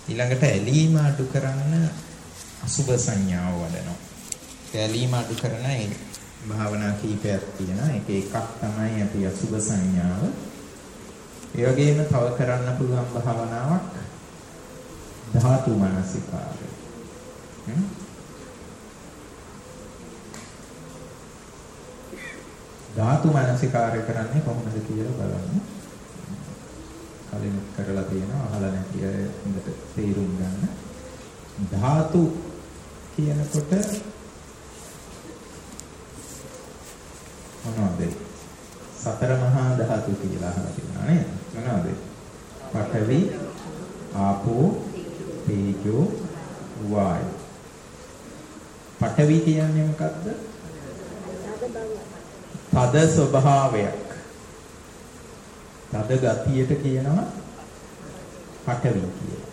ඊළඟට ඇලීම අඩු කරන්න අසුබ සංඥාව වඩනවා. ඇලීම අඩු කරන ඒ භාවනා කීපයක් තියෙනවා. ඒක එකක් තමයි අපි අසුබ සංඥාව. ඒ වගේම තව කරන්න පුළුවන් භාවනාවක් ධාතු මනසිකාරය. ධාතු මනසිකාරය කරන්නේ කොහොමද කියලා බලන්න. කලින් කරලා තියෙනවා අහලා නැති අය හොඳට තේරුම් ගන්න. ධාතු කියනකොට මොනවද? සතර මහා ධාතු කියලා අහලා තියෙනවා නේද? මොනවද? පඨවි, ආපෝ, තේජෝ, වායෝ. පඨවි කියන්නේ මොකද්ද? තද ස්වභාවයක්. තද ගතියට කියනවා පඨවි කියලා.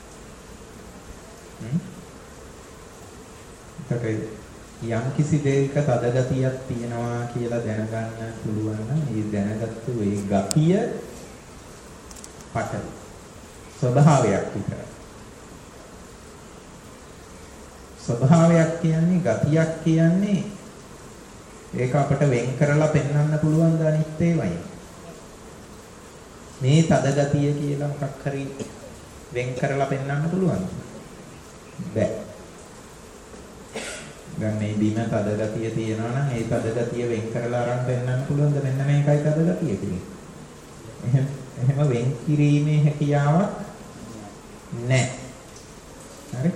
යම් කිසි දෙයක තද ගතියක් තියෙනවා කියලා දැනගන්න පුළුවන් නම් ඒ දැනගත්තු ඒ ගතිය පඨවි. ස්වභාවයක් විතරයි. ස්වභාවයක් කියන්නේ ගතියක් කියන්නේ ඒක අපිට වෙන් කරලා පෙන්වන්න පුළුවන් ද අනිත් ඒවායි. මේ තද ගතිය කියලා මොකක් හරි වෙන් කරලා පෙන්වන්න පුළුවන්ද? බැ. දැන් මේ බිම තද ගතිය තියෙනවා නම් ඒ තද ගතිය වෙන් කරලා අරන් පෙන්වන්න පුළුවන්ද? මෙන්න මේකයි තද ගතිය කියන්නේ. එහෙම වෙන් කිරීමේ හැකියාවක් නැහැ. හරි?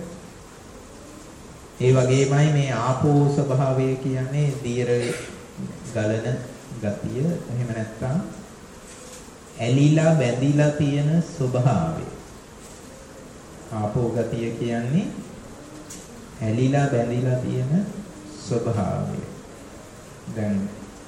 ඒ වගේමයි මේ ආපෝ ස්වභාවය කියන්නේ දියර ගලන ගතිය. එහෙම නැත්නම් ඇලිලා බැඳිලා තියෙන ස්වභාවය. ආපෝ ගතිය කියන්නේ ඇලිලා බැඳිලා තියෙන ස්වභාවය. දැන්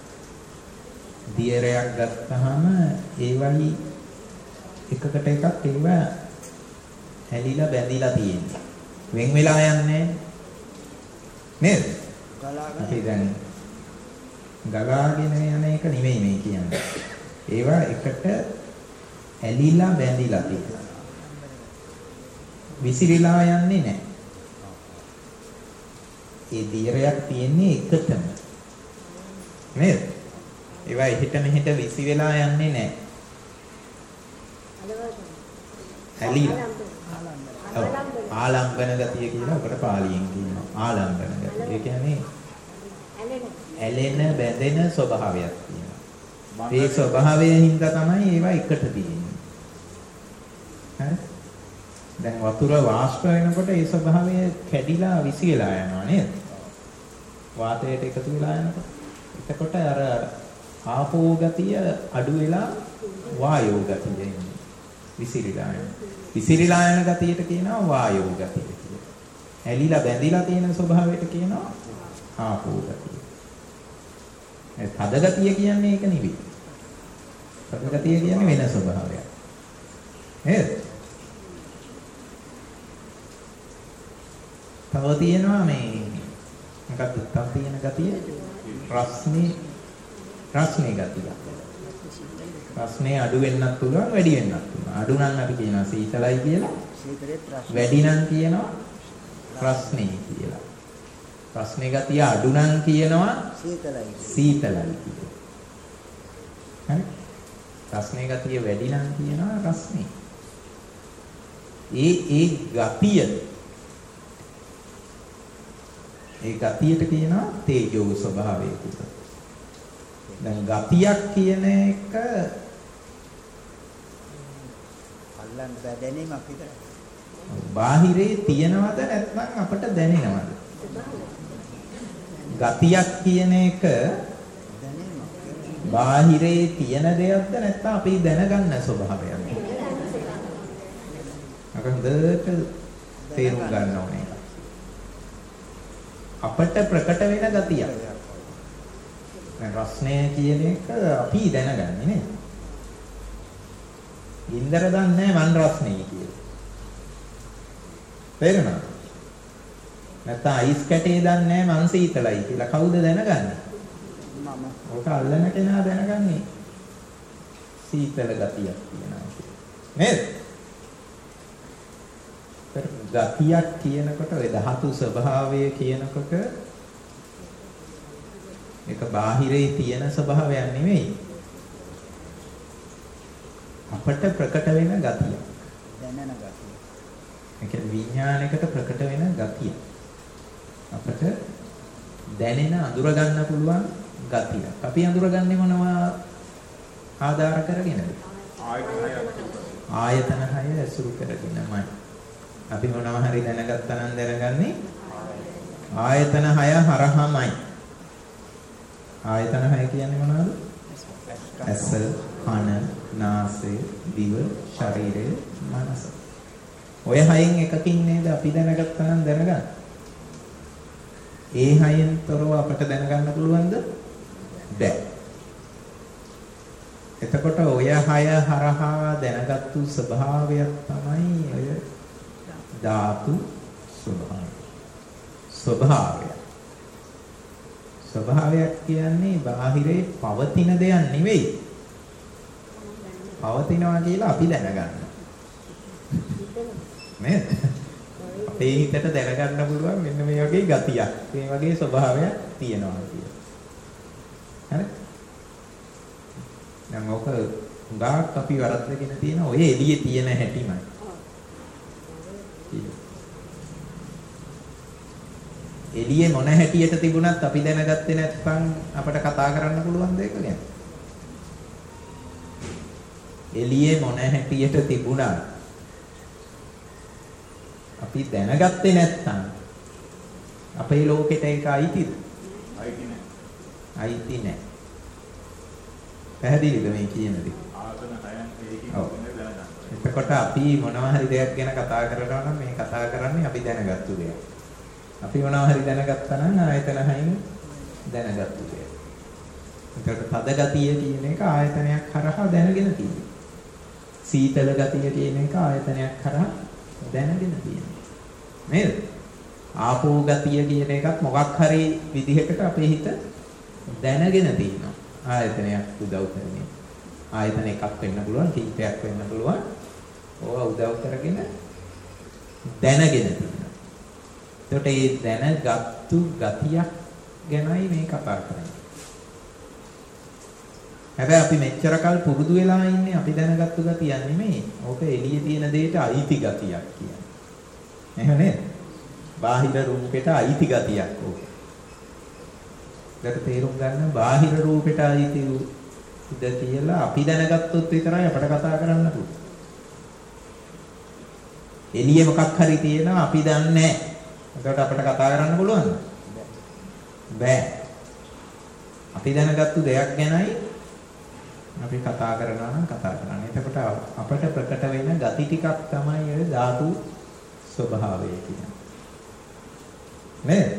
දියරයක් ගත්තාම ඒවයි එකකට එකක් ඒවා ඇලිලා බැඳිලා තියෙනවා. වෙන් වෙලා යන්නේ නේද? අපි දැන් ගලාගෙන යන එක නෙමෙයි මේ කියන්නේ. ඒවා එකට ඇලිලා බැඳිලා තියෙනවා. විසිරීලා යන්නේ නැහැ. ඒ දියරයක් තියෙන්නේ එකටම. නේද? ඒවා එහෙට මෙහෙට විසි වෙලා යන්නේ නැහැ. ඇලිලා. ආලම්බන ගතිය කියලා ඔකට පාලියෙන් කියනවා. ආලම්බන ගතිය. ඒ කියන්නේ ඇලෙන බැඳෙන ස්වභාවයක් තියෙනවා. ඒ ස්වභාවයෙන් හින්දා තමයි ඒවා එකට තියෙන්නේ. හරි? දැන් වතුර වාෂ්ප වෙනකොට ඒ ස්වභාවය කැඩිලා විසි වෙලා යනවා නේද? වාතයට එකතු වෙලා යනකොට. එතකොට අර ආපෝ ගතිය අඩු වෙලා වායෝ ගතිය එන්නේ. විසිරීලා යනවා. විසිරීලා යන ගතියට කියනවා වායෝ ගතිය කියලා. ඇලිලා බැඳිලා තියෙන ස්වභාවයට කියනවා ආපෝ ගතිය. ඒ තද ගතිය කියන්නේ ඒක නෙවෙයි. තද ගතිය කියන්නේ වෙන ස්වභාවයක්. නේද? තව තියෙනවා මේ මොකක්ද තව තියෙන ගතිය? රස්නේ ගතිය. රස්නේ අඩු වෙන්නත් පුළුවන් වැඩි වෙන්නත් පුළුවන්. අඩු නම් අපි කියනවා සීතලයි කියලා. වැඩි නම් කියනවා රස්නේ කියලා. රස්නේ ගතිය අඩු නම් කියනවා සීතලයි කියලා. හරි? රස්නේ ගතිය වැඩි නම් කියනවා රස්නේ. ඒ ගතිය ඒ ගතියට කියනවා තේජෝ ස්වභාවය කියලා. දැන් ගතියක් කියන එක අල්ලන්න දැනීමක් විතරයි. බාහිරේ තියනවද නැත්නම් අපට දැනෙනවද? ගතියක් කියන එක බාහිරේ තියෙන දෙයක්ද නැත්නම් අපි දැනගන්න ස්වභාවයක්ද? අර හොඳට තේරුම් ගන්න ඕනේ. අපට ප්‍රකට වෙන ගතියක්. දැන් රස්නේ කියන එක අපි දැනගන්නේ නේද? ඉන්දර දන්නේ මන් රස්නේ කියලා. තේරුණාද? නැත්නම් අයිස් කැටේ දන්නේ මන් සීතලයි කියලා කවුද දැනගන්නේ? මම. ඔක අල්ලන කෙනා දැනගන්නේ සීතල ගතියක් තියෙනවා කියලා. නේද? ගතියක් කියනකොට ඔය ධාතු ස්වභාවය කියනකොට ඒක බාහිරේ තියෙන ස්වභාවයක් නෙවෙයි. අපට ප්‍රකට වෙන ගතිය. දැනෙන ගතිය. ඒ කියන්නේ විඥානයකට ප්‍රකට වෙන ගතිය. අපට දැනෙන අඳුර ගන්න පුළුවන් ගතිය. අපි අඳුරගන්නේ මොනවා ආධාර කරගෙනද? ආයතන 6 ඇසුරු කරගෙනමයි. අපි මොනවා හරි දැනගත්තා නම් දැනගන්නේ ආයතන 6 හරහාමයි. ආයතන 6 කියන්නේ මොනවද? ඇස, කන, නාසය, දිව, ශරීරය, මනස. ඔය 6න් එකකින් නේද අපි දැනගත්තා නම් දැනගන්න. ඒ 6න් තොරව අපට දැනගන්න පුළුවන්ද? බැහැ. එතකොට ඔය 6 හරහා දැනගත්තු ස්වභාවයක් තමයි ඔය ධාතු ස්වභාවය. ස්වභාවයක් කියන්නේ බාහිරේ පවතින දෙයක් නෙවෙයි. පවතිනවා කියලා අපි දැනගන්නවා. නේද? අපේ හිතට දැනගන්න පුළුවන් මෙන්න මේ වගේ ගතියක්, මේ වගේ ස්වභාවයක් තියෙනවා කියලා. හරි? දැන් ඔක උගාක් අපි වරද්දගෙන තියෙන ඔය එළියේ තියෙන හැටිමයි. එළියේ මොන හැටියට තිබුණත් අපි දැනගත්තේ නැත්නම් අපිට කතා කරන්න පුළුවන් දෙයක් ගැන. එළියේ මොන හැටියට තිබුණත් අපි දැනගත්තේ නැත්නම් අපේ ලෝකෙට ඒක අයිතිද? අයිති නැහැ. අයිති නැහැ. පැහැදිලිද මේ කියන දේ? ආසන 6න් ඒකකින් දැනගන්න. එතකොට අපි මොනවා හරි දෙයක් ගැන කතා කරනවා නම් මේ කතා කරන්නේ අපි දැනගත්තු දෙයක්. අපි මොනවා හරි දැනගත්තා නම් ආයතන 6න් දැනගත්තු දෙයක්. එතකොට තද ගතිය කියන එක ආයතනයක් හරහා දැනගෙන තියෙනවා. සීතල ගතිය කියන එක ආයතනයක් හරහා දැනගෙන තියෙනවා. නේද? ආපෝ ගතිය කියන එකත් මොකක් හරි විදිහකට අපේ හිත දැනගෙන තියෙනවා. ආයතනයක් උදව් කරගෙන. ආයතන එකක් වෙන්න පුළුවන්, කීපයක් වෙන්න පුළුවන්. ඕවා උදව් කරගෙන දැනගෙන තියෙනවා. එතකොට මේ දැනගත්තු ගතියක් ගැනයි මේ කතා කරන්නේ. හැබැයි අපි මෙච්චර කල් පුරුදු වෙලා ඉන්නේ අපි දැනගත්තු ගතිය නෙමෙයි. ඕක එළියේ තියෙන දෙයට අයිති ගතියක් කියන්නේ. එහෙම නේද? බාහිර රූපෙට අයිති ගතියක් ඕක. ඒකට තේරුම් ගන්න බාහිර රූපෙට අයිති ඉද කියලා අපි දැනගත්තොත් විතරයි අපට කතා කරන්න පුළුවන්. එළියේ මොකක් හරි තියෙනවා අපි දන්නේ නැහැ. ඒකට අපට කතා කරන්න පුළුවන්ද? බෑ. අපි දැනගත්තු දෙයක් ගැනයි අපි කතා කරනවා නම් කතා කරන්නේ. එතකොට අපට ප්‍රකට වෙන ගති ටිකක් තමයි ඔය ධාතු ස්වභාවය කියන්නේ. නේද?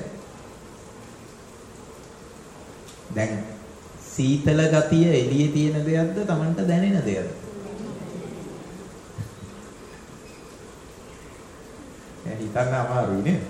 දැන් සීතල ගතිය එළියේ තියෙන දෙයක්ද Tamanට දැනෙන දෙයක්ද? හිතන්න අමාරුයි නේද?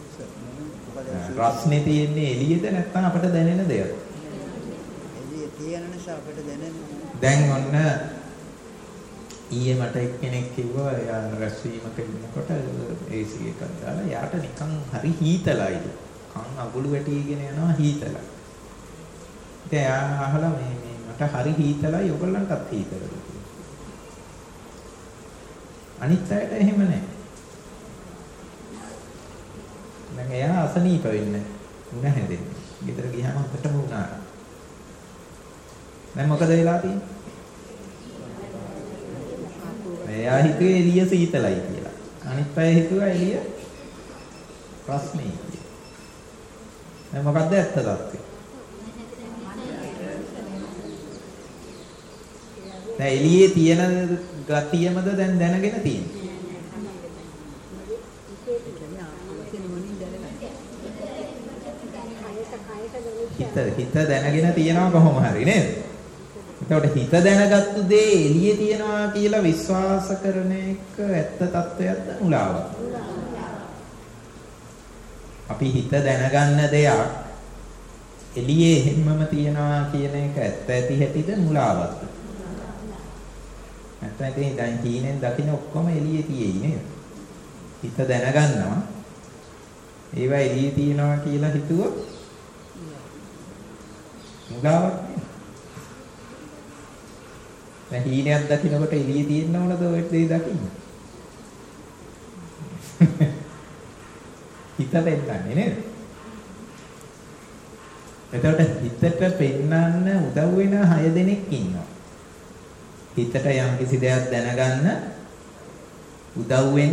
රස්නේ තියෙන්නේ එළියේද නැත්නම් අපට දැනෙන දෙයක්ද? එළියේ තියෙන නිසා අපිට දැනෙන්නේ. දැන් ඔන්න ඊයේ මට එක්කෙනෙක් කිව්වා එයා රැස්වීමක ඉන්නකොට AC එකක් දාලා යාට නිකන් හරි හීතලයි. කන් අගුළු වැටිගෙන යනවා හීතලයි. ඉතින් එයා අහලා මේ මට හරි හීතලයි ඔයගොල්ලන්ටත් හීතලද කියලා. අනිත් අයට එහෙම නැහැ. දැන් එයා අසනීප වෙන්නේ උණ හැදෙන්නේ. ගෙදර ගියාම අපිටම උණා. දැන් මොකද වෙලා තියෙන්නේ? එයා හිතුවේ එළිය සීතලයි කියලා. අනිත් අය හිතුවා එළිය රස්නේ කියලා. දැන් මොකද්ද ඇත්ත තත්ත්වය? දැන් එළියේ තියෙන ගතියමද දැන් දැනගෙන තියෙන්නේ? හිත දැනගෙන තියෙනවා කොහොම හරි නේද? එතකොට හිත දැනගත්තු දේ එළියේ තියනවා කියලා විශ්වාස කරන එක ඇත්ත තත්වයක්ද මුලාවක්? අපි හිත දැනගන්න දෙයක් එළියේ හැමම තියනවා කියන එක ඇත්ත ඇති හැටිද මුලාවක්ද? නැත්නම් ඉතින් දැන් තීනෙන් දකින්න ඔක්කොම එළියේ තියෙයි නේද? හිත දැනගන්නවා. ඒවා එළියේ තියෙනවා කියලා හිතුවොත් මුලාවක් නේ. දැන් හීනයක් දකින්නකොට එළියේ තියෙන්න ඕනද ඔය දේ දකින්න? හිත දෙන්නන්නේ නේද? එතකොට හිතට පෙන්වන්න උදව් වෙන 6 දෙනෙක් ඉන්නවා. හිතට යම් කිසි දෙයක් දැනගන්න උදව් වෙන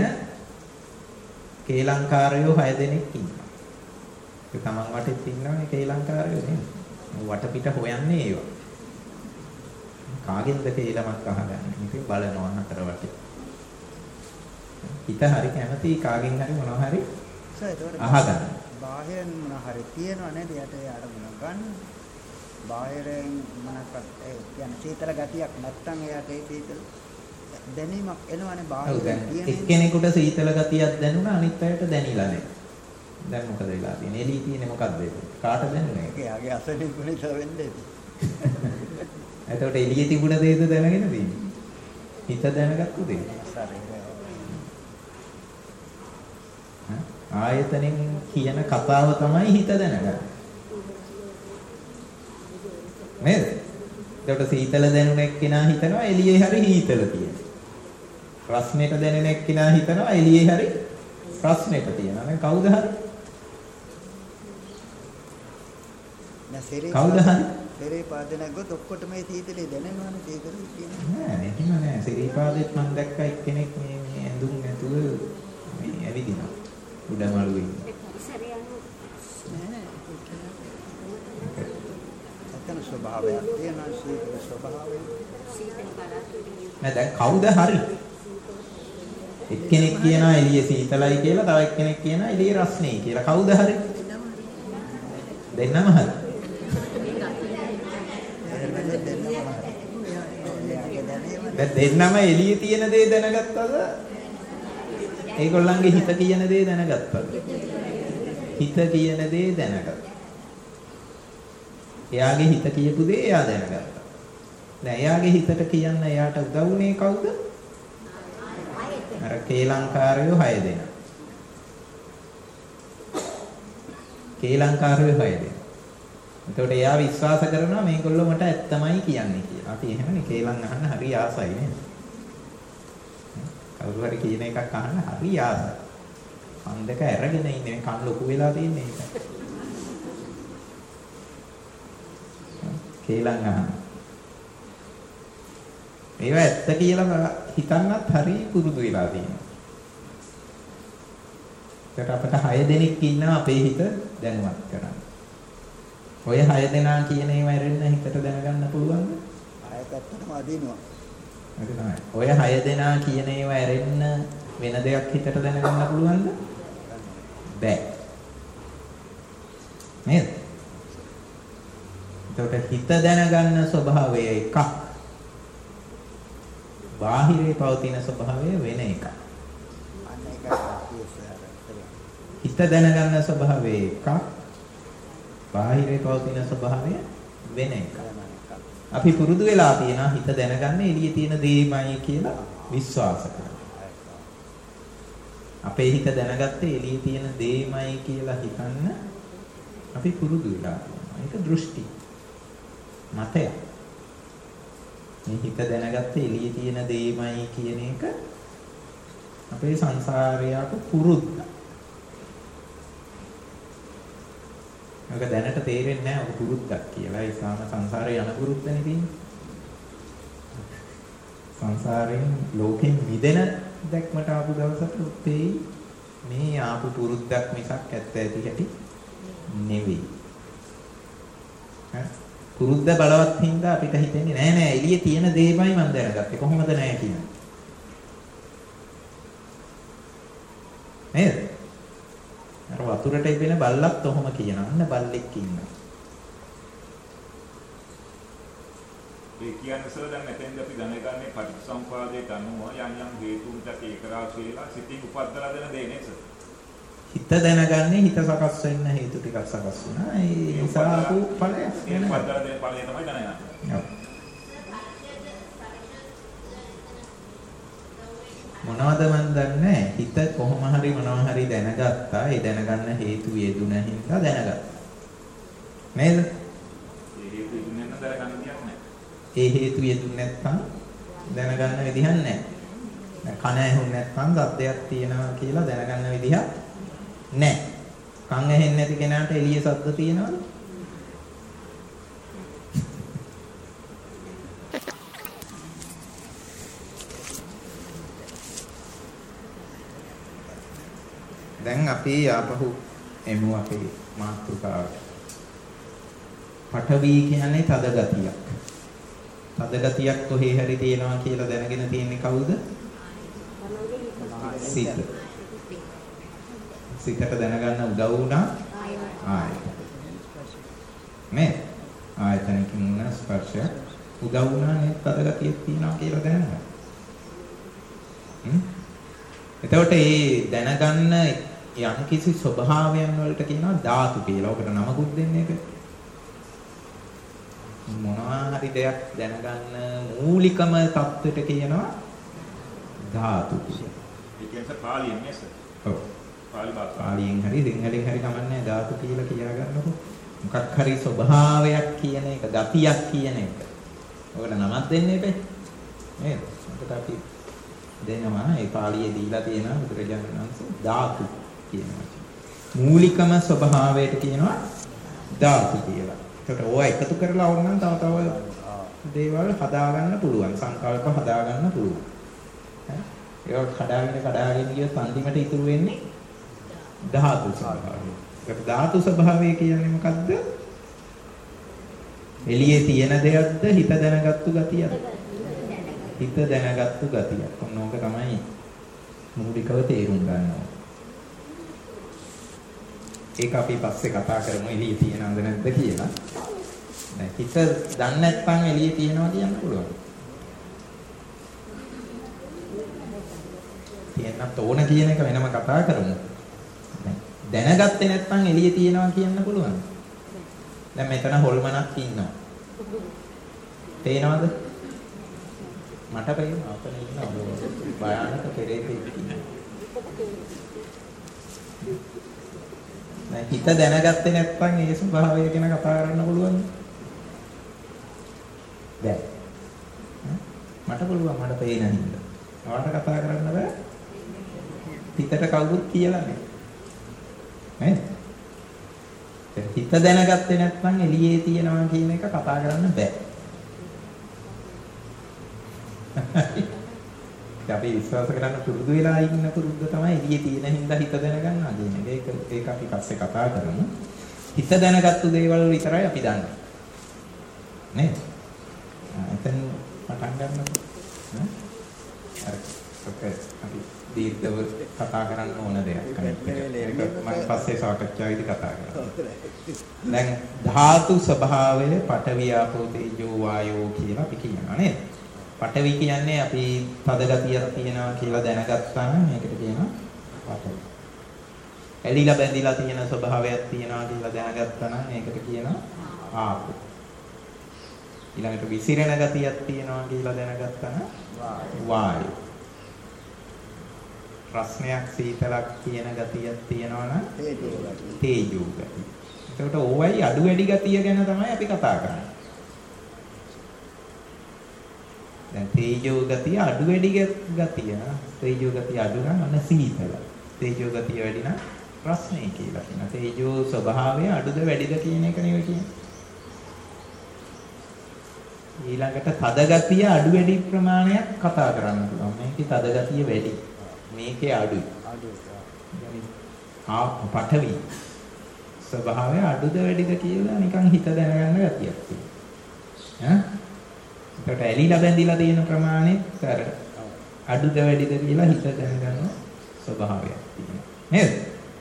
කේලංකාරයෝ 6 දෙනෙක් ඉන්නවා. ඒ තමන් වටේත් ඉන්නවනේ කේලංකාරයෝ නේද? වටපිට හොයන්නේ ඒවා. කාගෙන්ද කේලමක් අහගන්නේ? ඉතින් බලනවා හතර වටේ. හිත හරි කැමති කාගෙන් හරි මොනවා හරි අහගන්න. බාහිරෙන් මොනවා හරි තියනවා නේද? යට අරමුණ ගන්න. බාහිරෙන් මොනක්වත් ඒ කියන්නේ සීතල ගතියක් නැත්තම් එයාට ඒ සීතල දැනීමක් එනවනේ බාහිරෙන් තියෙන. එක්කෙනෙකුට සීතල ගතියක් දැනුණා අනිත් අයට දැනිලා නැහැ. දැන් මොකද වෙලා තියෙන්නේ? එළිය තියෙන්නේ මොකක්ද ඒක? කාට දැනුනේ? එයාගේ අසනීපුණිත වෙන්නේ. එතකොට එළියේ තිබුණ දේද දැනගෙන තියෙන්නේ. හිත දැනගත්තු දේ. ආයතනෙන් කියන කතාව තමයි හිත දැනගන්නේ. නේද? එතකොට සීතල දැනුන එක්කිනා හිතනවා එළියේ හරි හීතල තියෙනවා. රස්නෙට දැනෙන එක්කිනා හිතනවා එළියේ හරි රස්නෙට තියෙනවා. නේ කවුද හරි? කවුද හරි? සිරිපාදෙන් ගොත් ඔක්කොටම මේ සීතලේ දැනෙනවනේ සීතලේ කියන්නේ. නෑ එහෙම නෑ. සිරිපාදෙත් මම දැක්කා එක්කෙනෙක් මේ ඇඳුම් නැතුව මේ ඇවිදිනවා. උඩමළුවේ. එතන ස්වභාවයක් තියෙනවා සීතල ස්වභාවය. නෑ දැන් කවුද හරි? එක්කෙනෙක් කියනවා එළිය සීතලයි කියලා, තව එක්කෙනෙක් කියනවා එළිය රස්නේ කියලා. කවුද හරි? දෙන්නම හරි. දෙන්නම එළියේ තියෙන දේ දැනගත්තද? ඒගොල්ලන්ගේ හිත කියන දේ දැනගත්තද? හිත කියන දේ දැනගත්තා. එයාගේ හිත කියපු දේ එයා දැනගත්තා. දැන් එයාගේ හිතට කියන්න එයාට උදව් වුණේ කවුද? අර කේලංකාරයෝ 6 දෙනා. කේලංකාරයෝ 6 දෙනා. එතකොට එයා විශ්වාස කරනවා මේගොල්ලෝ මට ඇත්තමයි කියන්නේ කියලා. අපි එහෙමනේ කේලම් අහන්න හරි ආසයි නේද? කවුරු හරි කියන එකක් අහන්න හරි ආසයි. කන් දෙක ඇරගෙන ඉන්නේ කන් ලොකු වෙලා තියන්නේ ඒක. කේලම් අහන්න. ඒවා ඇත්ත කියලා හිතන්නත් හරි පුරුදු වෙලා තියෙනවා. ඒකට අපිට 6 දෙනෙක් ඉන්නවා අපේ හිත දැනුවත් කරන්න. ඔය 6 දෙනා කියන ඒවා ඇරෙන්න හිතට දැනගන්න පුළුවන්ද? ආයතනම අදිනවා. ඒක තමයි. ඔය 6 දෙනා කියන ඒවා ඇරෙන්න වෙන දෙයක් හිතට දැනගන්න පුළුවන්ද? බෑ. නේද? ඒකට හිත දැනගන්න ස්වභාවය එකක්. බාහිරේ පවතින ස්වභාවය වෙන එකක්. අන්න ඒකයි හිත දැනගන්න ස්වභාවය එකක්. බාහිරේ පවතින ස්වභාවය වෙන එකක්. අපි පුරුදු වෙලා තියෙනවා හිත දැනගන්නේ එළියේ තියෙන දේමයි කියලා විශ්වාස කරනවා. අපේ හිත දැනගත්තේ එළියේ තියෙන දේමයි කියලා හිතන්න අපි පුරුදු වෙලා තියෙනවා. ඒක දෘෂ්ටි. මතයක්. මේ හිත දැනගත්තේ එළියේ තියෙන දේමයි කියන එක අපේ සංසාරයට පුරුද්ද. ඒක දැනට තේරෙන්නේ නැහැ ඔබ පුරුද්දක් කියලා. ඒ සාම සංසාරේ යන පුරුද්දනේ තියෙන්නේ. සංසාරයෙන් ලෝකෙන් මිදෙන දැක්මට ආපු දවසට උත්තේ මේ ආපු පුරුද්දක් මිසක් ඇත්ත ඇති හැටි නෙවෙයි. පුරුද්ද බලවත් හින්දා අපිට හිතෙන්නේ නෑ නෑ එළියේ තියෙන දේමයි මම දැනගත්තේ. කොහොමද නෑ කියන්නේ. නේද? අර වතුරට ඉබෙන බල්ලත් ඔහොම කියනවා. අන්න බල්ලෙක් ඉන්නවා. ඒ කියන්නේ සර් දැන් මෙතෙන්ද අපි දැනගන්නේ පටිච්චසමුපාදයට අනුව යම් යම් හේතුන්ට ඒක රාශි වෙලා සිතින් උපද්දලා දෙන දේ නේද සර්? හිත දැනගන්නේ හිත සකස් වෙන්න හේතු ටිකක් සකස් වුණා. ඒ නිසා ආපු ඵලය. ඒ උපද්දලා දෙන ඵලය තමයි දැනගන්නේ. ඔව්. මොනවද මන් දන්නේ හිත කොහොම හරි මොනවා හරි දැනගත්තා. ඒ දැනගන්න හේතු යෙදුන හින්දා දැනගත්තා. නේද? ඒ හේතු යෙදුනේ නැත්නම් දැනගන්න විදිහක් නැහැ. දැන් කන ඇහුන්නේ නැත්නම් සද්දයක් තියෙනවා කියලා දැනගන්න විදිහක් නැහැ. කන් ඇහෙන්නේ නැති කෙනාට එළිය සද්ද තියෙනවද? දැන් අපි ආපහු එමු අපේ මාතෘකාවට. පඨවි කියන්නේ තද ගතියක්. තද ගතියක් කොහේ හරි තියෙනවා කියලා දැනගෙන තියෙන්නේ කවුද? සිත. සිතට දැනගන්න උදව් වුණා ආයතන. මේ ආයතනකින් වුණ ස්පර්ශය උදව් වුණා නේ තද ගතියක් තියෙනවා කියලා දැනගන්න. එතකොට මේ දැනගන්න යම් කිසි ස්වභාවයන් වලට කියනවා ධාතු කියලා. ඔකට නමකුත් දෙන්නේ ඒක. මොනවා හරි දෙයක් දැනගන්න මූලිකම தත්වෙට කියනවා ධාතු කියලා. ඒ කියන්නේ පාලියෙන් නේද? ඔව්. පාලියෙන් හරි සිංහලෙන් හරි කමන්නේ ධාතු කියලා කියලා ගන්නකො. මොකක් හරි ස්වභාවයක් කියන එක, ගතියක් කියන එක. ඔකට නමක් දෙන්න එපේ. නේද? ඔකට අපි දෙනවා ඒ පාලියේ දීලා තියෙන බුදුරජාණන් වහන්සේ ධාතු කියනවා. මූලිකම ස්වභාවයට කියනවා ධාතු කියලා. ඒකට ඕවා එකතු කරලා ඕනනම් තව දේවල් හදාගන්න පුළුවන්. සංකල්ප හදාගන්න පුළුවන්. ඒක කඩාගෙන ගියොත් අන්තිමට ඉතුරු වෙන්නේ ධාතු ස්වභාවය. ඒක ධාතු ස්වභාවය කියන්නේ මොකද්ද? එළියේ තියෙන දෙයක්ද හිත දැනගත්තු ගතියක්ද? හිත දැනගත්තු ගතියක්. ඔන්න ඕක තමයි මූලිකව තේරුම් ගන්න ඕන. ඒක අපි පස්සේ කතා කරමු එළියේ තියෙනවද නැද්ද කියලා. දැන් හිත දන්නේ නැත්නම් එළියේ තියෙනවා කියන්න පුළුවන්. තියෙන්නත් ඕන කියන එක වෙනම කතා කරමු. දැනගත්තේ නැත්නම් එළියේ තියෙනවා කියන්න පුළුවන්. දැන් මෙතන හොල්මනක් ඉන්නවා. පේනවද? මට පේනවා අපේ ඉන්නවා. භයානක පෙරේතෙක් ඉන්නවා. දැන් හිත දැනගත්තේ නැත්නම් ඒ ස්වභාවය ගැන කතා කරන්න පුළුවන්. දැන් මට පුළුවන් මට පේන හින්දා. ඔයාලට කතා කරන්න බෑ. හිතට කවුරුත් කියලා නැහැ. නේද? හිත දැනගත්තේ නැත්නම් එළියේ තියනවා කියන එක කතා කරන්න බෑ. අපි විශ්වාස කරන්න පුරුදු වෙලා ඉන්න පුරුද්ද තමයි එළියේ තියෙන හින්දා හිත දැනගන්නවා කියන්නේ. ඒක අපි පස්සේ කතා කරමු. හිත දැනගත්තු දේවල් විතරයි අපි දන්නේ. නේද? එතෙන් පටන් ගන්නකො. හරි. අපි දීර්ඝව කතා කරන්න ඕන දෙයක්. ඒක මම පස්සේ සාකච්ඡාවේදී කතා කරනවා. දැන් ධාතු ස්වභාවය පඨවි ආපෝ තේජෝ වායෝ කියලා අපි කියනවා නේද? පඨවි කියන්නේ අපි තද ගතියක් තියෙනවා කියලා දැනගත්තාම මේකට කියනවා පඨවි. ඇලිලා බැඳිලා තියෙන ස්වභාවයක් තියෙනවා කියලා දැනගත්තා නම් මේකට කියනවා ආපෝ. ඊළඟට විසිරෙන ගතියක් තියෙනවා කියලා දැනගත්තා නම් වායෝ. ප්‍රශ්නයක් සීතලක් කියන ගතියක් තියෙනවා නම් තේජෝ ගතිය. ඒකට ඕවයි අඩු වැඩි ගතිය ගැන තමයි අපි කතා කරන්නේ. දැන් තේජෝ ගතිය අඩු වැඩි ගතිය. තේජෝ ගතිය අඩු නම් අන්න සීතල. තේජෝ ගතිය වැඩි නම් ප්‍රශ්නේ කියලා කියනවා. තේජෝ ස්වභාවය අඩුද වැඩිද කියන එක නෙවෙයි කියන්නේ. ඊළඟට තද ගතිය අඩු වැඩි ප්‍රමාණයක් කතා කරන්න පුළුවන්. මේකේ තද ගතිය වැඩි. මේකේ අඩුයි. පඨවි ස්වභාවය අඩුද වැඩිද කියලා නිකන් හිත දැනගන්න ගතියක් තියෙනවා. ඒකට ඇලිලා බැඳිලා තියෙන ප්‍රමාණෙත් අර අඩුද වැඩිද කියලා හිත දැනගන්න ස්වභාවයක් තියෙනවා. නේද?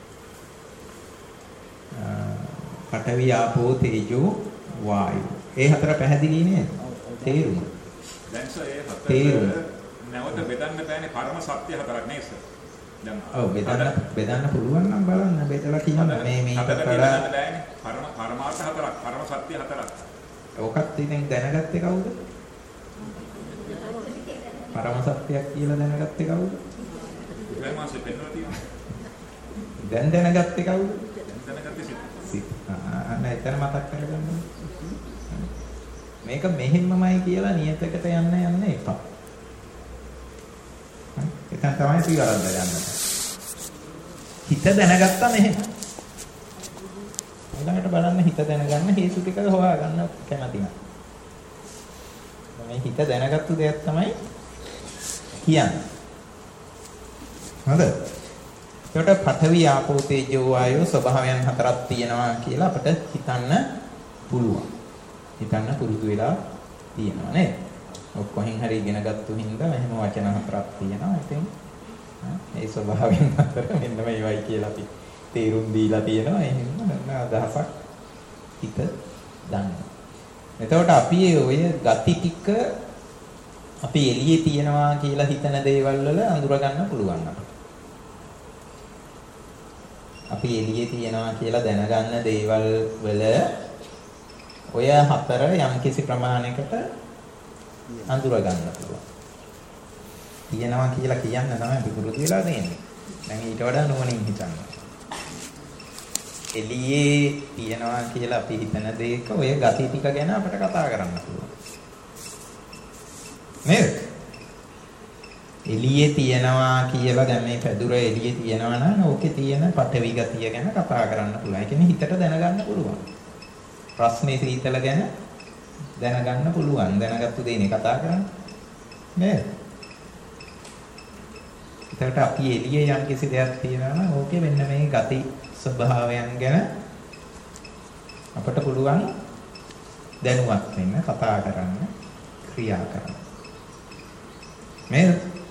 පඨවි ආපෝ තේජෝ වායු. ඒ හතර පැහැදිලි නේද? තේරුම. දැන් සර් ඒ හතර නැවත බෙදන්න බෑනේ පරම සත්‍ය හතරක් නේද සර්? දැන් ඔව් බෙදන්න පුළුවන් නම් බලන්න බෙදලා කියන්න මේ පරමාර්ථ හතරක් පරම සත්‍ය හතරක්. ඔකත් ඉතින් දැනගත්තේ කවුද? පරම සත්‍යයක් කියලා දැනගත්තේ කවුද? බුදුරජාණන් වහන්සේ පෙන්වලා තියෙනවා. දැන් දැනගත්තේ කවුද? දැනගත්තේ සිත. එතන මතක් කරගන්න. මේක මෙහෙම්මමයි කියලා නියතකට යන්න එපා. එතන තමයි පියවරක් ගන්න. හිත දැනගත්තා මෙහෙම. ඊළඟට බලන්න හිත දැනගන්න හේතු ටික හොයාගන්න කැමති නැහැ. මේ හිත දැනගත්තු දෙයක් තමයි කියන්නේ. හරිද? ඒකට පඨවි ආපෝ තේජෝ වායෝ ස්වභාවයන් හතරක් තියෙනවා කියලා අපිට හිතන්න පුළුවන්. හිතන්න පුරුදු වෙලා තියෙනවා නේද? ඔක්කොහින් හරි ඉගෙන ගත්තු හින්දා මෙහෙම වචන හතරක් තියෙනවා. ඉතින් ඒ ස්වභාවයන් හතර මෙන්න මේවයි කියලා අපි තේරුම් දීලා තියෙනවා. එහෙනම් අදහසක් හිත දන්න. එතකොට අපි ඔය ගති ටික අපි එළියේ තියනවා කියලා හිතන දේවල් වල අඳුර ගන්න පුළුවන් අපිට. අපි එළියේ තියනවා කියලා දැනගන්න දේවල් වල ඔය හතර යම්කිසි ප්‍රමාණයකට අඳුර ගන්න පුළුවන්. තියනවා කියලා කියන්න තමයි අපි පුරුදු වෙලා තියෙන්නේ. දැන් ඊට වඩා නුවණින් හිතන්න. එළියේ තියනවා කියලා අපි හිතන දේක ඔය ගති ටික ගැන අපිට කතා කරන්න පුළුවන්. නේද? එළියේ තියනවා කියලා දැන් මේ පැදුර එළියේ තියනවා නම් ඕකේ තියෙන පටවි ගතිය ගැන කතා කරන්න පුළුවන්. ඒ කියන්නේ හිතට දැනගන්න පුළුවන්. ප්‍රශ්නේ සීතල ගැන දැනගන්න පුළුවන්. දැනගත්තු දේනේ කතා කරන්නේ. නේද? ඒකට අපි එළියේ යම් කිසි දෙයක් තියනවා නම් ඕකේ මෙන්න මේ ගති ස්වභාවයන් ගැන අපට පුළුවන් දැනුවත් වෙන්න, කතා කරන්න, ක්‍රියා කරන්න. මේ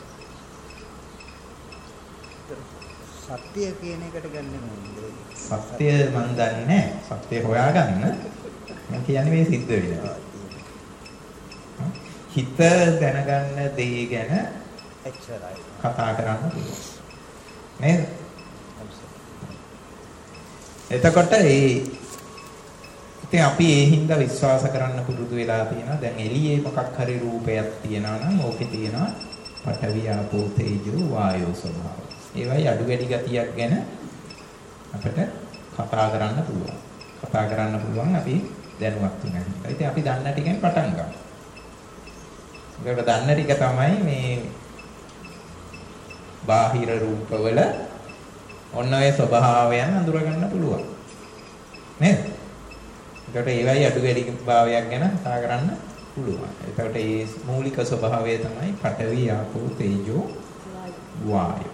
සත්‍ය කියන එකට ගන්නෙ මොකද? සත්‍ය මන් දන්නේ නැහැ. සත්‍ය හොයාගන්න මම කියන්නේ මේ සිද්ධ වෙනවා. හිත දැනගන්න දේ ගැන එච්චරයි කතා කරන්න පුළුවන්. නේද? එතකොට ඉතින් අපි ඒ හින්දා විශ්වාස කරන්න පුරුදු වෙලා තියෙනවා. දැන් එළියේ මොකක් හරි රූපයක් තියෙනවා නම් ඕකේ තියෙනවා පඨවි ආපෝ තේජෝ වායෝ ස්වභාවය. ඒවයි අඩු වැඩි ගතියක් ගැන අපිට කතා කරන්න පුළුවන්. කතා කරන්න පුළුවන් අපි දැනුවත් වෙන හින්දා. ඉතින් අපි දන්න ටිකෙන් පටන් ගමු. ඒකට දන්න ටික තමයි මේ බාහිර රූපවල ඔන්න ඔය ස්වභාවයන් අඳුර ගන්න පුළුවන්. නේද? ඒකට ඒවයි අඩු වැඩි භාවයක් ගැන කතා කරන්න පුළුවන්. ඒකට ඒ මූලික ස්වභාවය තමයි පඨවි ආපෝ තේජෝ වායෝ.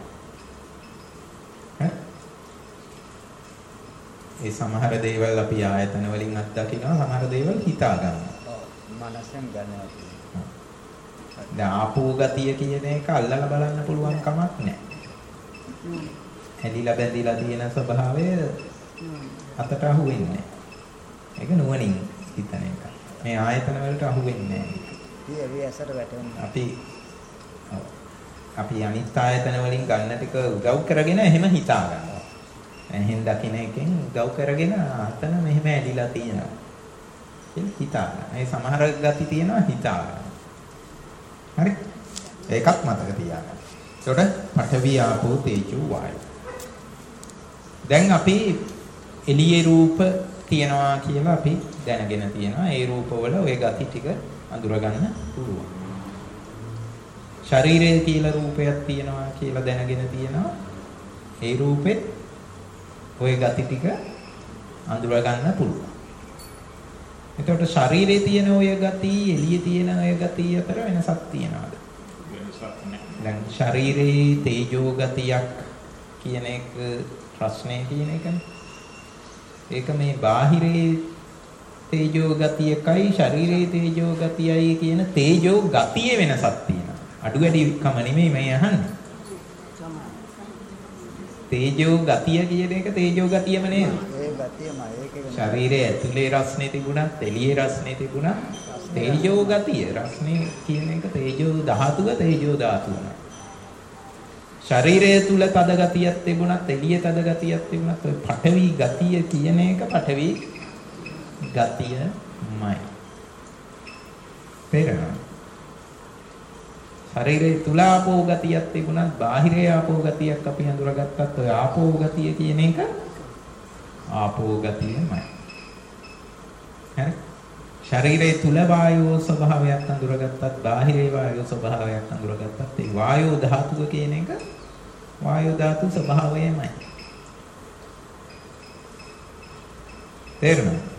ඒ සමහර දේවල් අපි ආයතන වලින් අත්දකිනවා, සමහර දේවල් හිතා ගන්නවා. මනසෙන් ගන්නවා. දැන් ආපෝ ගතිය කියන එක අල්ලලා බලන්න පුළුවන් කමක් නැහැ. හැදිලා බැඳිලා තියෙන ස්වභාවය අතට අහු වෙන්නේ නැහැ. ඒක නුවණින් හිතන එක. මේ ආයතන වලට අහු වෙන්නේ නැහැ. ඒ ඇසට වැටෙන්නේ. අපි අනිත් ආයතන වලින් ගන්න ටික උදව් කරගෙන එහෙම හිතා ගන්නවා. එහෙන් දකින්න එකෙන් උදව් කරගෙන අතන මෙහෙම ඇදිලා තියෙනවා. ඒක හිතා ගන්න. ඒ සමහර ගති තියෙනවා හිතා ගන්න. හරි? ඒකත් මතක තියාගන්න. ඒකට පඨවි ආපෝ තේජෝ වායෝ. දැන් අපි එළියේ රූප තියනවා කියලා අපි දැනගෙන තියෙනවා. ඒ රූපවල ওই ගති ටික අඳුර ගන්න පුළුවන්. ශරීරයේ කියලා රූපයක් තියනවා කියලා දැනගෙන තියෙනවා. ඒ රූපෙත් ওই ගති ටික අඳුර ගන්න පුළුවන්. එතකොට ශරීරයේ තියෙන ওই ගති එළියේ තියෙන ওই ගති අතර වෙනසක් තියනවාද? වෙනසක් නැහැ. දැන් ශරීරයේ තේජෝ ගතියක් කියන එක ප්‍රශ්නේ කියන එකනේ. ඒක මේ බාහිරේ තේජෝ ගතියකයි ශරීරයේ තේජෝ ගතියයි කියන තේජෝ ගතියේ වෙනසක් තියෙනවා. අඩු වැඩි කම නෙමෙයි මේ අහන්නේ. තේජෝ ගතිය කියන එක තේජෝ ගතියම නේද? ඒ ගතියමයි ඒකේ. ශරීරයේ ඇතුලේ රස්නේ තිබුණත් එළියේ රස්නේ තිබුණත් තේජෝ ගතිය රස්නේ කියන එක තේජෝ ධාතුව තේජෝ ධාතුවම. ශරීරය තුල තද ගතියක් තිබුණත් එළියේ තද ගතියක් තිබුණත් ඔය පඨවි ගතිය කියන එක පඨවි ගතියමයි. තේරෙනවද? ශරීරයේ තුල ආපෝ ගතියක් තිබුණත් බාහිරේ ආපෝ ගතියක් අපි හඳුනාගත්තත් ඔය ආපෝ ගතිය කියන එක ආපෝ ගතියමයි. හරි. ශරීරයේ තුල වායෝ ස්වභාවයක් හඳුනාගත්තත් බාහිරේ වායෝ ස්වභාවයක් හඳුනාගත්තත් ඒ වායෝ ධාතුව කියන එක වායෝ ධාතු ස්වභාවයමයි. තේරුණාද?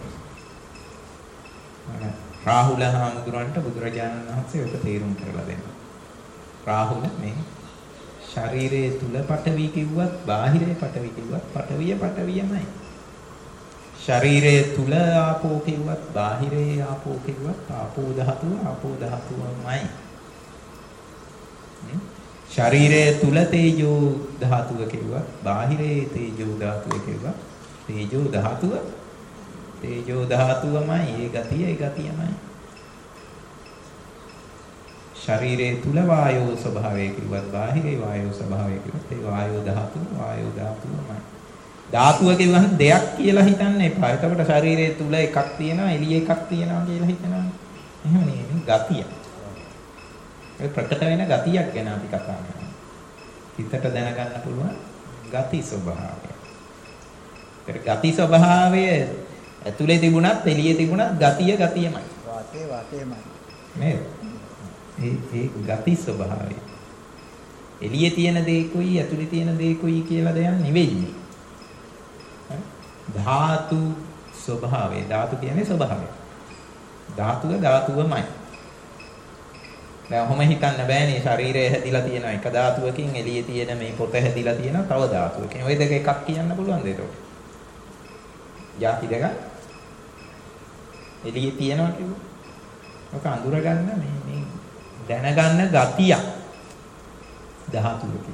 රාහුල හාමුදුරන්ට බුදුරජාණන් වහන්සේ ඔක තේරුම් කරලා දෙනවා. රාහුල මේ ශරීරයේ තුල පඨවි කිව්වත් බාහිරේ පඨවි කිව්වත් පඨවියමයි. ශරීරයේ තුල ආපෝ කිව්වත් බාහිරේ ආපෝ කිව්වත් ආපෝ ධාතුවමයි. ශරීරයේ තුල තේජෝ ධාතුව කිව්වත් බාහිරේ තේජෝ ධාතුව කිව්වත් තේජෝ ධාතුවමයි. ඒ ගතියමයි. ශරීරයේ තුල වායෝ ස්වභාවය කිව්වත් බාහිරේ වායෝ ස්වභාවය කිව්වත් ඒ වායෝ ධාතුවමයි. ධාතුව කියවහම දෙයක් කියලා හිතන්න එපා. එතකොට ශරීරයේ තුල එකක් තියෙනවා එළියේ එකක් තියෙනවා කියලා හිතනවා. එහෙම නෙමෙයි ගතිය. ඒ ප්‍රකට වෙන ගතියක් ගැන අපි කතා කරනවා. හිතට දැනගන්න පුළුවන් ගති ස්වභාවය. ඒ ගති ස්වභාවය ඇතුලේ තිබුණත් එළියේ තිබුණත් ගතියමයි. වාතේමයි. නේද? ඒ ගති ස්වභාවය. එළියේ තියෙන දේකුයි ඇතුලේ තියෙන දේකුයි කියලා දෙයක් නෙවෙයි. ධාතු ස්වභාවය. ධාතු කියන්නේ ස්වභාවය. ධාතුවමයි. දැන් ඔහොම හිතන්න බෑනේ ශරීරය හැදිලා තියෙන එක ධාතුවකින් එළියේ තියෙන මේ පොත හැදිලා තියෙන තව ධාතුවකින්. ওই දෙක එකක් කියන්න පුළුවන්ද ඒක? ಜಾති දෙක එළියේ තියෙනවා කිව්වොත් ඔක අඳුර ගන්න මේ දැනගන්න ගතිය ධාතුවකින්.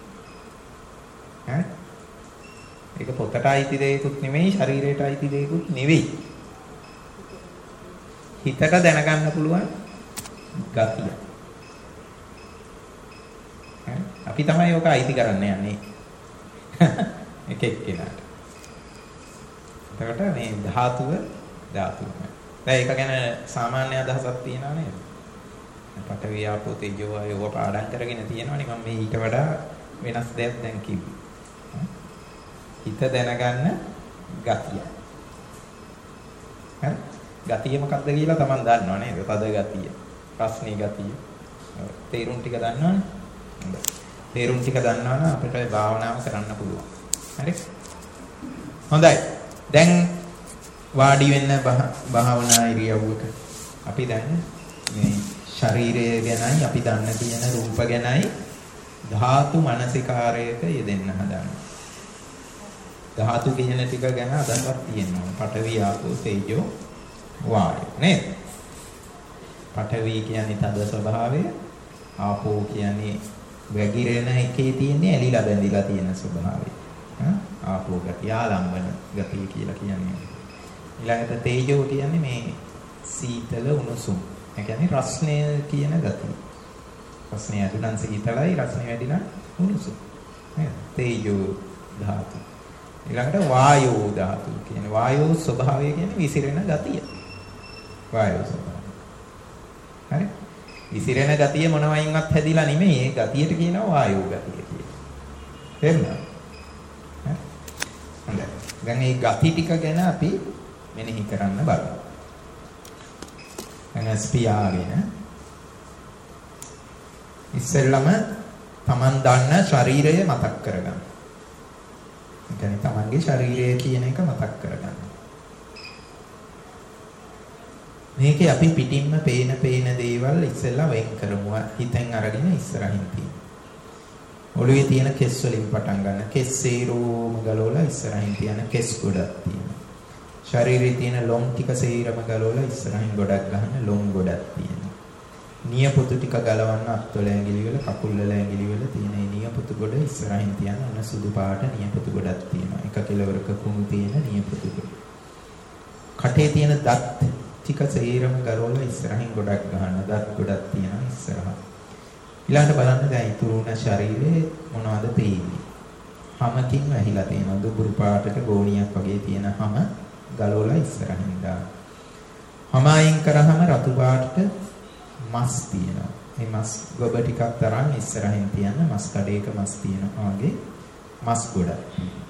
ඈ ඒක පොතට අයිති දෙයක්ුත් නෙමෙයි ශරීරයට අයිති දෙයක්ුත් නෙවෙයි. හිතට දැනගන්න පුළුවන් ගතිය. අපි තමයි ඔක අයිති කරන්න යන්නේ. එක එක්කෙනාට. එතකොට මේ ධාතුව. දැන් ඒක ගැන සාමාන්‍ය අදහසක් තියනවා නේද? පඨවි ආපෝ තේජෝ වායෝ පාඩම් කරගෙන තියෙනවනේ මම මේ ඊට වඩා වෙනස් දෙයක් දැන් කිව්වේ. හිත දැනගන්න ගතිය. හරි? ගතිය මොකක්ද කියලා Taman දන්නව නේද? තද ගතිය, ප්‍රශ්නේ ගතිය. තේරුම් ටික දන්නවනේ. හොඳයි. තේරුම් ටික දන්නවනම් අපිට භාවනාව කරන්න පුළුවන්. හරි? හොඳයි. දැන් වාඩි වෙන්න භාවනා ඉරියව්වක අපි දැන් මේ ශරීරය ගැනයි අපි දන්න තියෙන රූප ගැනයි ධාතු මනසිකාරයක යෙදෙන්න හදනවා. ධාතු කියන ටික ගැන අදහසක් තියෙනවා. පඨවි ආපෝ තේජෝ වායෝ නේද? පඨවි කියන්නේ තද ස්වභාවය, ආපෝ කියන්නේ වැగిරෙන එකේ තියෙන ඇලිලා බැඳිලා තියෙන ස්වභාවය. ආපෝ ගතිය ආලම්බන ගතිය කියලා කියන්නේ. ඊළඟට තේජෝ කියන්නේ මේ සීතල උණුසුම්. ඒ කියන්නේ රස්නය කියන ගතිය. රස්නය අදුනන් සීතලයි රස්නය වැඩිලා උණුසුම්. නේද? තේජෝ ධාතු. ඊළඟට වායෝ ධාතු කියන්නේ වායෝ ස්වභාවය කියන්නේ විසිරෙන ගතිය. වායෝ ස්වභාවය. හරි? විසිරෙන ගතිය මොනවයින්වත් හැදිලා නෙමෙයි. ඒ ගතියට කියනවා වායෝ ගතිය කියලා. තේරුණාද? හරි? හොඳයි. දැන් මේ ගති ටික ගැන අපි මෙනෙහි කරන්න බලමු. දැන් ස්පියාගෙන ඉස්සෙල්ලම Taman දන්න ශරීරය මතක් කරගන්න. ඒ කියන්නේ Tamanගේ ශරීරය කියන එක මතක් කරගන්න. මේකේ අපි පිටින්ම පේන දේවල් ඉස්සෙල්ලා වෙන් කරමු. හිතෙන් අරගෙන ඉස්සරහින් තියෙන. ඔළුවේ තියෙන කෙස් වලින් පටන් ගන්න. කෙස් සේරෝම ගලවලා ඉස්සරහින් තියෙන කෙස් ගොඩක් තියෙනවා. ශරීරයේ තියෙන ලොම් ටික සේරම ගලවලා ඉස්සරහින් ගොඩක් ගන්න ලොම් ගොඩක් තියෙනවා. නියපොතු ටික ගලවන්න අත්වල ඇඟිලි වල කකුල් වල ඇඟිලි වල තියෙන නියපොතු ගොඩ ඉස්සරහින් තියන අන සුදු පාට නියපොතු ගොඩක් තියෙනවා. එක කෙලවරක කුණු තියෙන නියපොතු ගොඩ. කටේ තියෙන දත් ටික සේරම ගලවලා ඉස්සරහින් ගොඩක් ගන්න. දත් ගොඩක් තියෙනවා ඉස්සරහා. ඊළඟට බලන්න දැන් ඉතුරු වුණ ශරීරේ මොනවද පේන්නේ? හමකින් වැහිලා තියෙනවා. දුඹුරු පාටට ගෝණියක් වගේ තියෙන හම ගලවලා ඉස්සරහින් දාන්න. හම අයින් කරාම රතු පාටට මස් තියෙනවා. මේ මස් ගොබ ටිකක් තරම් ඉස්සරහින් තියන මස් කඩේක මස් තියෙනවා වගේ මස් ගොඩක්.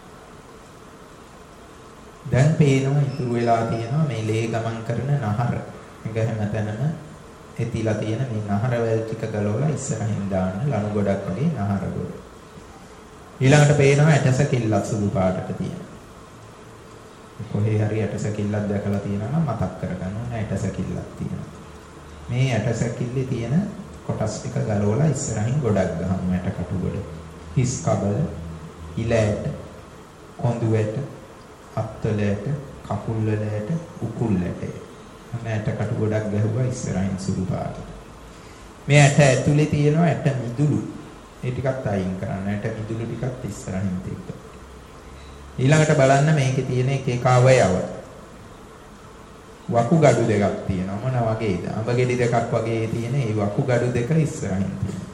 දැන් පේනවා ඉතුරු වෙලා තියෙනවා මේ ලේ ගමන් කරන නහර. මේක හැමතැනම එතිලා තියෙන මේ නහර වැල් ටික ගලවලා ඉස්සරහින් දාන්න ලණු ගොඩක් වගේ නහර ගොඩ. ඊළඟට පේනවා ඇටසැකිල්ලක් සුදු පාටට තියෙනවා. කොහේ හරි ඇටසැකිල්ලක් දැකලා තියෙනවා නම් මතක් කරගන්න ඕනේ ඇටසැකිල්ලක් තියෙනවා. මේ ඇටසැකිල්ලේ තියෙන කොටස් ටික ගලවලා ඉස්සරහින් ගොඩක් ගහමු ඇටකටු ගොඩ. හිස් කබල, ඉල ඇට, කොඳු ඇට, අත්වල ඇට, කකුල් වල ඇට, උකුල් ඇට. මේ ඇටකටු ගොඩක් ගැහුවා ඉස්සරහින් සුදු පාටට. මේ ඇට ඇතුලේ තියෙනවා ඇට මිදුළු. ඒ ටිකත් අයින් කරන්න. ඇට මිදුළු ටිකත් ඉස්සරහින් තියන්න. ඊළඟට බලන්න මේකේ තියෙන එක එක අවයව. වකුගඩු දෙකක් තියෙනවා. මොන වගේද? අඹ ගෙඩි දෙකක් වගේ තියෙන මේ වකුගඩු දෙක ඉස්සරහින් තියෙනවා.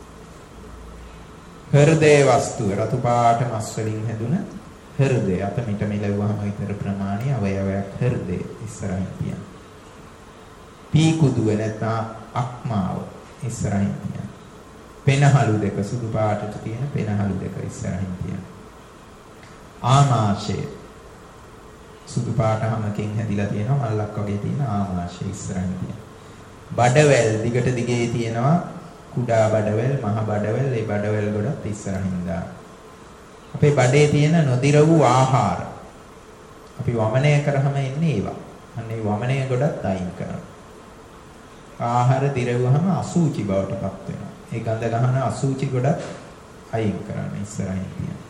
හෘදය වස්තුව රතු පාට මස් වලින් හැදුන හෘදය. අප මිට මිලවුවාම විතර ප්‍රමාණී අවයවයක් හෘදය ඉස්සරහින් තියෙනවා. පීකුදුව නැත්නම් අක්මාව ඉස්සරහින් තියෙනවා. පෙනහළු දෙක සුදු පාටට තියෙන පෙනහළු දෙක ඉස්සරහින් තියෙනවා. ආමාශය සුදු පාට හැමකින් හැදිලා තියෙනවා මල්ලක් වගේ තියෙන ආමාශය ඉස්සරහින් තියෙනවා. බඩවැල් දිගට දිගේ තියෙනවා කුඩා බඩවැල් මහ බඩවැල් ඒ බඩවැල් ගොඩත් ඉස්සරහින් දානවා. අපේ බඩේ තියෙන නොදිර වූ ආහාර අපි වමනය කරාම එන්නේ ඒවා. අන්න ඒ වමනය ගොඩත් අයින් කරනවා. ආහාර දිරවුවහම අසුචි බවට පත් වෙනවා. ඒ ගඳ ගහන අසුචි ගොඩක් අයින් කරන්න ඉස්සරහින් තියෙනවා.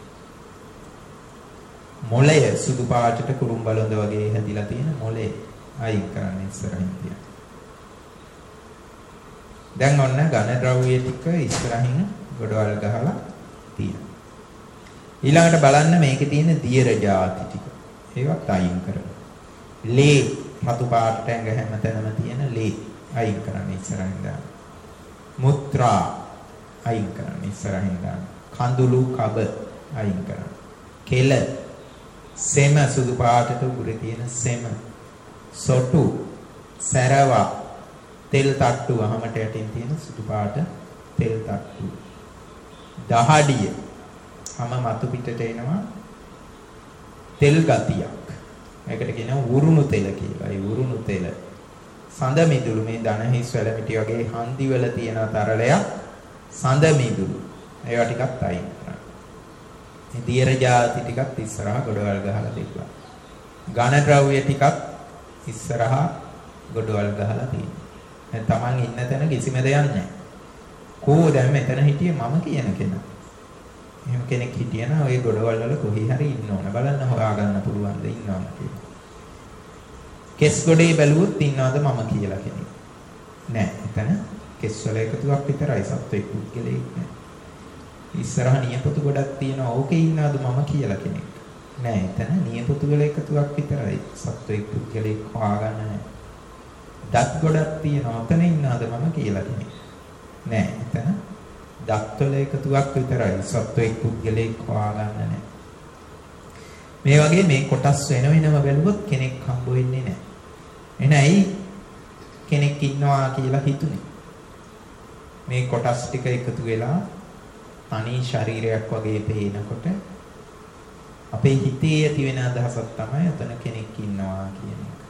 මොළය සුදු පාටට කුරුම්බලොඳ වගේ හැදිලා තියෙන මොළය අයින් කරන්න ඉස්සරහින් තියෙනවා. දැන් ඔන්න ඝන ද්‍රව්‍ය ටික ඉස්සරහින් ගොඩවල් ගහලා තියෙනවා. ඊළඟට බලන්න මේකේ තියෙන දියර ಜಾති ටික. ඒවත් අයින් කරනවා. ලේ රතු පාටට ඇඟ හැමතැනම තියෙන ලේ අයින් කරන්න ඉස්සරහින් දාන්න. මුත්‍රා අයින් කරන්න ඉස්සරහින් දාන්න. කඳුළු කබ අයින් කරන්න. කෙල සෙම සුදු පාටට උගුරේ තියෙන සෙම සොටු සැරවා තෙල් තට්ටු වහමට යටින් තියෙන සුදු පාට තෙල් තට්ටු දහඩිය හැම මතු පිටට එනවා තෙල් ගතියක්. ඒකට කියනවා උරුණු තෙල කියලා. ඒ උරුණු තෙල සඳ මිදුළු මේ දන හිස් වල මිටි වගේ හන්දි වල තියෙන තරලයක් සඳ මිදුළු ඒවා ටිකක් අයින් කරන්න. මේ දියර ಜಾති ටිකක් ඉස්සරහා ගොඩවල් ගහලා තිබ්බා. ඝන ද්‍රව්‍ය ටිකක් ඉස්සරහා ගොඩවල් ගහලා තියෙනවා. දැන් Taman ඉන්න තැන කිසිම දෙයක් නැහැ. කෝ දැන් මෙතන හිටියේ මම කියන කෙනා. එහෙම කෙනෙක් හිටියනම් ওই ගොඩවල් වල කොහේ හරි ඉන්න ඕන. බලන්න හොයාගන්න පුළුවන් ද ඉන්නවද කියලා. කෙස් ගොඩේ බැලුවොත් ඉන්නවද මම කියලා කෙනෙක්. නෑ. එතන කෙස් වල එකතුවක් විතරයි සත්වෙක් පුද්ගලෙක් නෑ. ඉස්සරහ නියපොතු ගොඩක් තියෙනවා. ඕකේ ඉන්නවද මම කියලා කෙනෙක්. නෑ. එතන නියපොතු වල එකතුවක් විතරයි සත්වෙක් පුද්ගලෙක් හොයාගන්න නෑ. දත් ගොඩක් තියෙනවා. ඔතන ඉන්නවද මම කියලා කෙනෙක්. නෑ. එතන දත් වල එකතුවක් විතරයි සත්වෙක් පුද්ගලෙක් හොයාගන්න නෑ. මේ වගේ මේ කොටස් වෙන වෙනම බැලුවොත් කෙනෙක් හම්බ වෙන්නේ නැහැ. එහෙනම් ඇයි කෙනෙක් ඉන්නවා කියලා හිතුනේ? මේ කොටස් ටික එකතු වෙලා තනි ශරීරයක් වගේ පේනකොට අපේ හිතේ ඇති වෙන අදහසක් තමයි අතන කෙනෙක් ඉන්නවා කියන එක.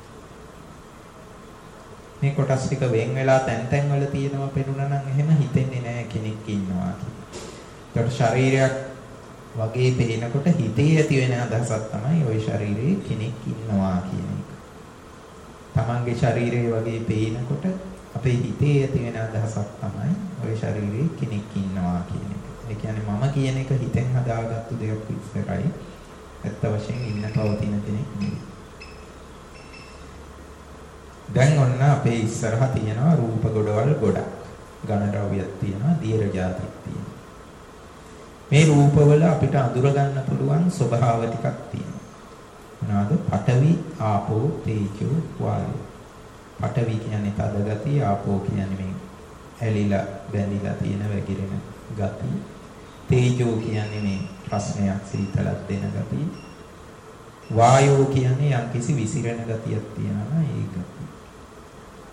මේ කොටස් ටික වෙන් වෙලා තැන් තැන් වල තියෙනවා පෙනුනා නම් එහෙම හිතෙන්නේ නැහැ කෙනෙක් ඉන්නවා කියලා. ඒකට ශරීරයක් වගේ පේනකොට හිතේ ඇති වෙන අදහසක් තමයි ওই ශරීරයේ කෙනෙක් ඉන්නවා කියන එක. තමන්ගේ ශරීරය වගේ පේනකොට අපේ හිතේ ඇති වෙන අදහසක් තමයි ওই ශරීරයේ කෙනෙක් ඉන්නවා කියන එක. ඒ කියන්නේ මම කියන එක හිතෙන් හදාගත්තු දෙයක් විතරයි. ඇත්ත වශයෙන් ඉන්න පවතින කෙනෙක් නෙවෙයි. දැන් ඔන්න අපේ ඉස්සරහා තියෙනවා රූප ගොඩවල් ගොඩක්. ඝන ද්‍රව්‍යයක් තියෙනවා, දියර જાතියක් තියෙනවා. මේ රූපවල අපිට අඳුර ගන්න පුළුවන් ස්වභාව ටිකක් තියෙනවා. මොනවාද? පඨවි, ආපෝ, තේජෝ, වායෝ. පඨවි කියන්නේ තද ගතිය, ආපෝ කියන්නේ මේ ඇලිලා බැඳිලා තියෙන වැగిරෙන ගතිය. තේජෝ කියන්නේ මේ ප්‍රශ්නයක් සීතලක් දෙන ගතිය. වායෝ කියන්නේ යම්කිසි විසිරෙන ගතියක් තියෙනවා ඒ ගතිය.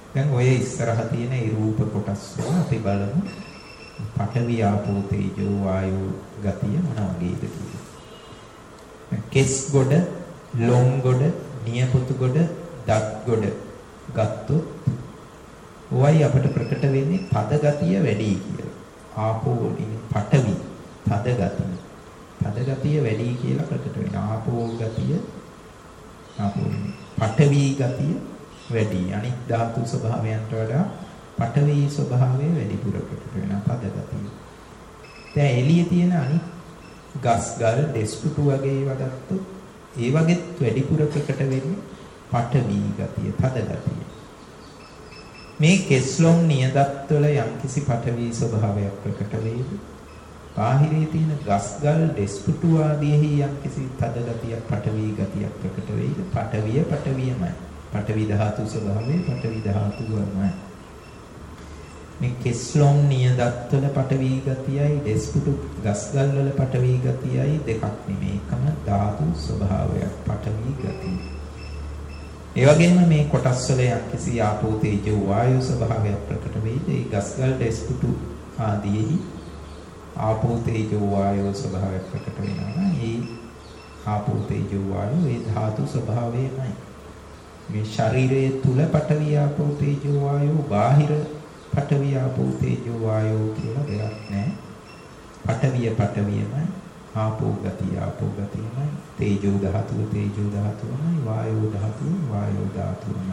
දැන් ඔය ඉස්සරහ තියෙන ඒ රූප කොටස් වල අපි බලමු පඨවි ආපෝ තේජෝ වායෝ ගතිය මොන වගේද කියලා. කෙස් ගොඩ, ලොම් ගොඩ, නියපොතු ගොඩ, දත් ගොඩ ගත්තොත් ඔයයි අපිට ප්‍රකට වෙන්නේ තද ගතිය වැඩි කියලා. ආපෝ වලින් පඨවි තද ගතිය. තද ගතිය වැඩි කියලා ප්‍රකට වෙනවා. ආපෝ ගතිය ආපෝ පඨවි ගතිය වැඩි. අනිත් ධාතු ස්වභාවයන්ට වඩා පඨවි ස්වභාවය වැඩිපුර ප්‍රකට වෙනවා තද ගතිය. දැන් එළියේ තියෙන අනිත් ගස් ගල් දෙස්පුටු වගේ ඒවා ගත්තොත් ඒ වගේත් වැඩිපුර ප්‍රකට වෙන්නේ පඨවි ගතිය තද ගතිය. මේ කෙස්ලොම් නියදත් වල යම්කිසි පඨවි ස්වභාවයක් ප්‍රකට වේද? බාහිරේ තියෙන ගස් ගල් දෙස්පුටු ආදීෙහි යම්කිසි තද ගතියක් පඨවි ගතියක් ප්‍රකට වේද? පඨවියමයි. පඨවි ධාතු ස්වභාවය පඨවි ධාතුවමයි. මේ කෙස්ලොම් නියදත් වල පඨවි ගතියයි දෙස්පුටු ගස් ගල් වල පඨවි ගතියයි දෙකක් නෙමෙයි. එකම ධාතු ස්වභාවයක් පඨවි ගතිය. ඒ වගේම මේ කොටස් වල යම්කිසි ආපෝ තේජෝ වායු ස්වභාවයක් ප්‍රකට වෙයිද? ඒ ගස්ගල් දෙස්පුටු ආදීෙහි ආපෝ තේජෝ වායු ස්වභාවයක් ප්‍රකට වෙනවා නම් ඒ ආපෝ තේජෝ වායු ඒ ධාතු ස්වභාවයමයි. මේ ශරීරයේ තුල පඨවි ආපෝ තේජෝ වායු බාහිර පඨවි ආපෝ තේජෝ වායු කියලා දෙයක් නැහැ. පඨවියමයි ආපෝ ගතියමයි තේජෝ ධාතුවමයි වායෝ ධාතුවමයි.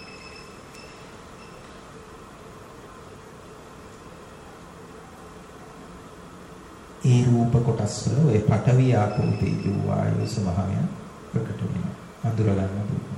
ඒ රූප කොටස් වල ඔය පඨවි ආපෝ තේජෝ වායෝ ස්වභාවයන් ප්‍රකට වෙනවා. අඳුර ගන්න පුළුවන්.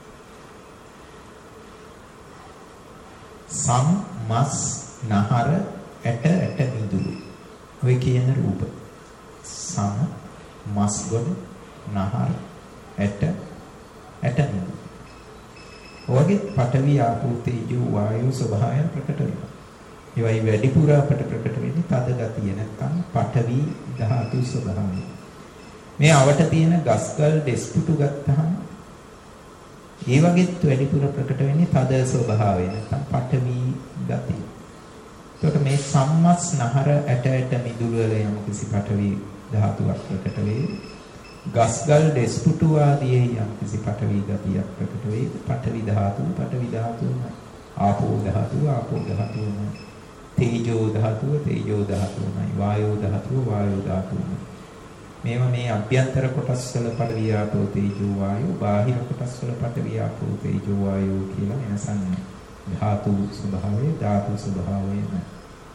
සම් මස් නහර ඇට මිදුළු ඔය කියන රූප. සම මස් ගොඩ නහර ඇට මිදුළු. ඔයගේ පඨවි ආපෝ තේජෝ වායෝ ස්වභාවයන් ප්‍රකට වෙනවා. ඒවයි වැඩිපුර අපට ප්‍රකට වෙන්නේ තද ගතිය නැත්නම් පඨවි ධාතු ස්වභාවය. මේ අවට තියෙන ගස්ගල් දෙස්පුටු ගත්තාම ඒ වගේත් වැඩිපුර ප්‍රකට වෙන්නේ තද ස්වභාවය නැත්නම් පඨවි ගතිය. එතකොට මේ සම්මස් නහර ඇට මිදුළු වල යම් කිසි පඨවි ධාතුවක් ප්‍රකට වේ. ගස්ගල් දෙස්පුටු ආදී යම් කිසි පඨවි ගතියක් ප්‍රකට වේ. පඨවි ධාතුවයි. ආපෝ ධාතුවයි. තේජෝ ධාතුවයි. වායෝ ධාතුවයි. මේවා මේ අභ්‍යන්තර කොටස් වල පඨවි ආපෝ තේජෝ වායෝ බාහිර කොටස් වල පඨවි ආපෝ තේජෝ වායෝ කියලා වෙනසක් නැහැ. ධාතු ස්වභාවයයි.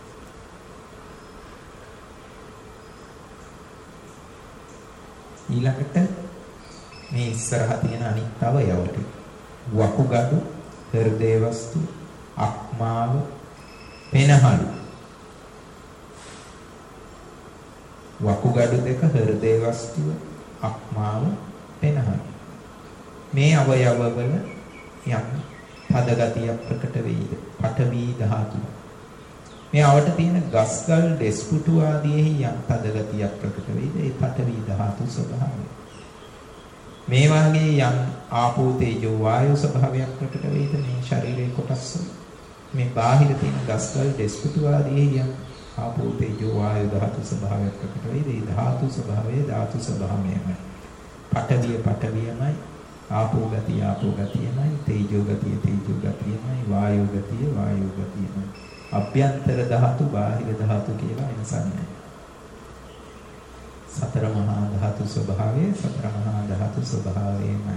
ඊළඟට මේ ඉස්සරහ තියෙන අනිත් අවයව ටික වකුගඩු, හෘදේ වස්තු, අක්මාව, පෙනහළු. වකුගඩු දෙක, හෘදේ වස්තුව, අක්මාව, පෙනහළු. මේ අවයවවල යම් පද ගතියක් ප්‍රකට වෙයිද? පඨවි ධාතුව. මේ අවට තියෙන ගස්ගල් දෙස්පුටු ආදීෙහි යම් පද ගතියක් ප්‍රකට වෙයිද? ඒ පඨවි ධාතු ස්වභාවය. මේ වාගේ යම් ආපෝ තේජෝ වායු ස්වභාවයක් ප්‍රකට වෙයිද මේ ශරීරයේ කොටස් වල? මේ බාහිර තියෙන ගස්ගල් දෙස්පුටු ආදීෙහි යම් ආපෝ තේජෝ වායු ධාතු ස්වභාවයක් ප්‍රකට වෙයිද? ඒ ධාතු ස්වභාවයමයි. පඨවියමයි. ආපෝ ගතියමයි. තේජෝ ගතියමයි. වායෝ ගතියමයි. අභ්‍යන්තර ධාතු බාහිර ධාතු කියලා වෙනසක් නැහැ. සතර මහා ධාතු ස්වභාවයමයි.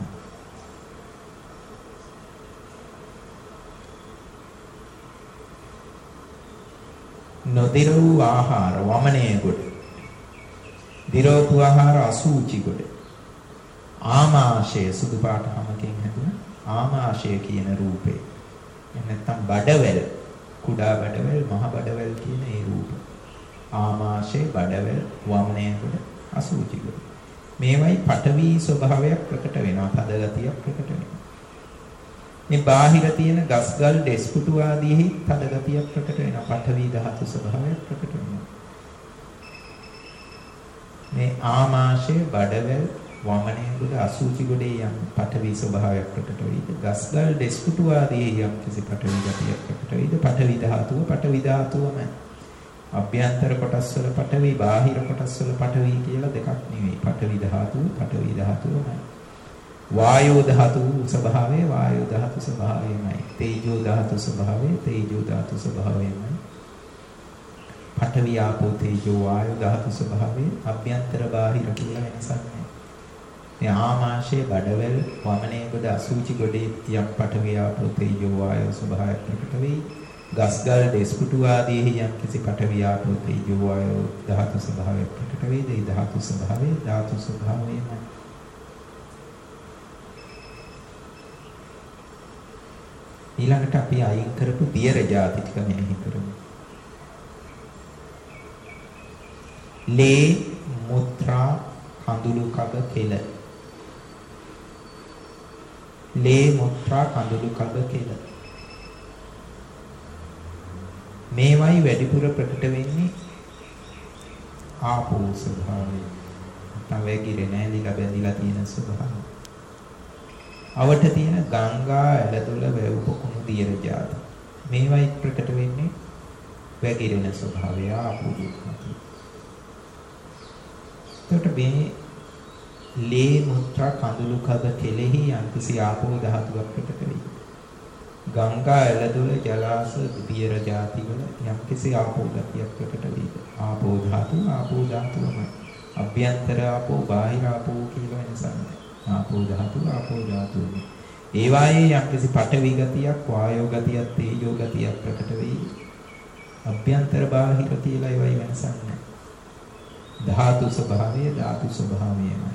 නොදිරවූ ආහාර වමනය කොට. දිරවපු ආහාර අසූචි කොට. ආමාශය සුදු පාට හැමකින් හැදුන ආමාශය කියන රූපේ. නැත්නම් බඩවැල්, කුඩා බඩවැල්, මහ බඩවැල් කියන ඒ රූප. ආමාශය, බඩවැල්, වමනය කොට, අසූචි කොට. මේවයි පඨවි ස්වභාවයක් ප්‍රකට වෙනවා, තද ගතියක් ප්‍රකට වෙනවා. මේ බාහිර තියෙන ගස්ගල් දෙස්පුටු ආදීෙහි තද ගතියක් ප්‍රකට වෙනවා, පඨවි ධාතු ස්වභාවයක් ප්‍රකට වෙනවා. මේ ආමාශය, බඩවැල්, වමනයේ අසුචි ගොඩේ යම් පඨවි ස්වභාවයක් ප්‍රකට වෙයිද? ගස්ගල් දෙස්කුටු ආදී යම් කිසි පඨවි ගතියක් ප්‍රකට වෙයිද? පඨවි ධාතුවමයි. අභ්‍යන්තර කොටස් වල පඨවි, බාහිර කොටස් වල පඨවි කියලා දෙකක් නෙවෙයි. පඨවි ධාතුවමයි. වායෝ ධාතු ස්වභාවය වායෝ ධාතු ස්වභාවයමයි. තේජෝ ධාතු ස්වභාවය තේජෝ ධාතු ස්වභාවයමයි. පඨවි ආපෝ තේජෝ වායෝ ධාතු ස්වභාවය අභ්‍යන්තර බාහිර කියලා වෙනසක් නැහැ. මේ ආමාශයේ බඩවැල් වමනේ ගොඩ අසුචි ගොඩේ යම් පඨවි ආපෝ තේජෝ වායෝ ස්වභාවයක් ප්‍රකට වෙයි. ගස්ගල් දෙස්කුටු ආදී යම් කිසි පඨවි ආපෝ තේජෝ වායෝ ධාතු ස්වභාවයක් ප්‍රකට වෙයි. ඒ ධාතු ස්වභාවයමයි. ඊළඟට අපි අයින් කරපු දියර ಜಾති ටික මෙනෙහි කරමු. ලේ, මුත්‍රා, කඳුළු කබ, කෙල. ලේ, මුත්‍රා, කඳුළු කබ, කෙල. මේවයි වැඩිපුර ප්‍රකට වෙන්නේ ආපෝ ස්වභාවය. නැත්නම් වැగిරේ නැලිලා බැඳිලා තියෙන ස්වභාවය. අවට තියෙන ගංගා ඇලදොල වැව් පොකුණු දියර ಜಾති. මේවයි ප්‍රකට වෙන්නේ වැగిරෙන ස්වභාවය ආපෝ ධාතුව. එතකොට මේ ලේ, මුත්‍රා, කඳුළු කබ, කෙලෙහි යම්කිසි ආපෝ ධාතුවක් ප්‍රකට වෙයි. ගංගා ඇලදොල ජලාශ දියර ಜಾති වල යම්කිසි ආපෝ ගතියක් ප්‍රකට වෙයි. ආපෝ ධාතුවමයි. අභ්‍යන්තර ආපෝ, බාහිර ආපෝ කියලා වෙනසක් නැහැ. ආපෝ ධාතුව. ඒ වායේ යම්කිසි පඨවි ගතියක්, වායෝ ගතියක්, තේජෝ ගතියක් ප්‍රකට වෙයි. අභ්‍යන්තර බාහිර කියලා ඒවයි වෙනසක් නැහැ. ධාතු ස්වභාවයමයි.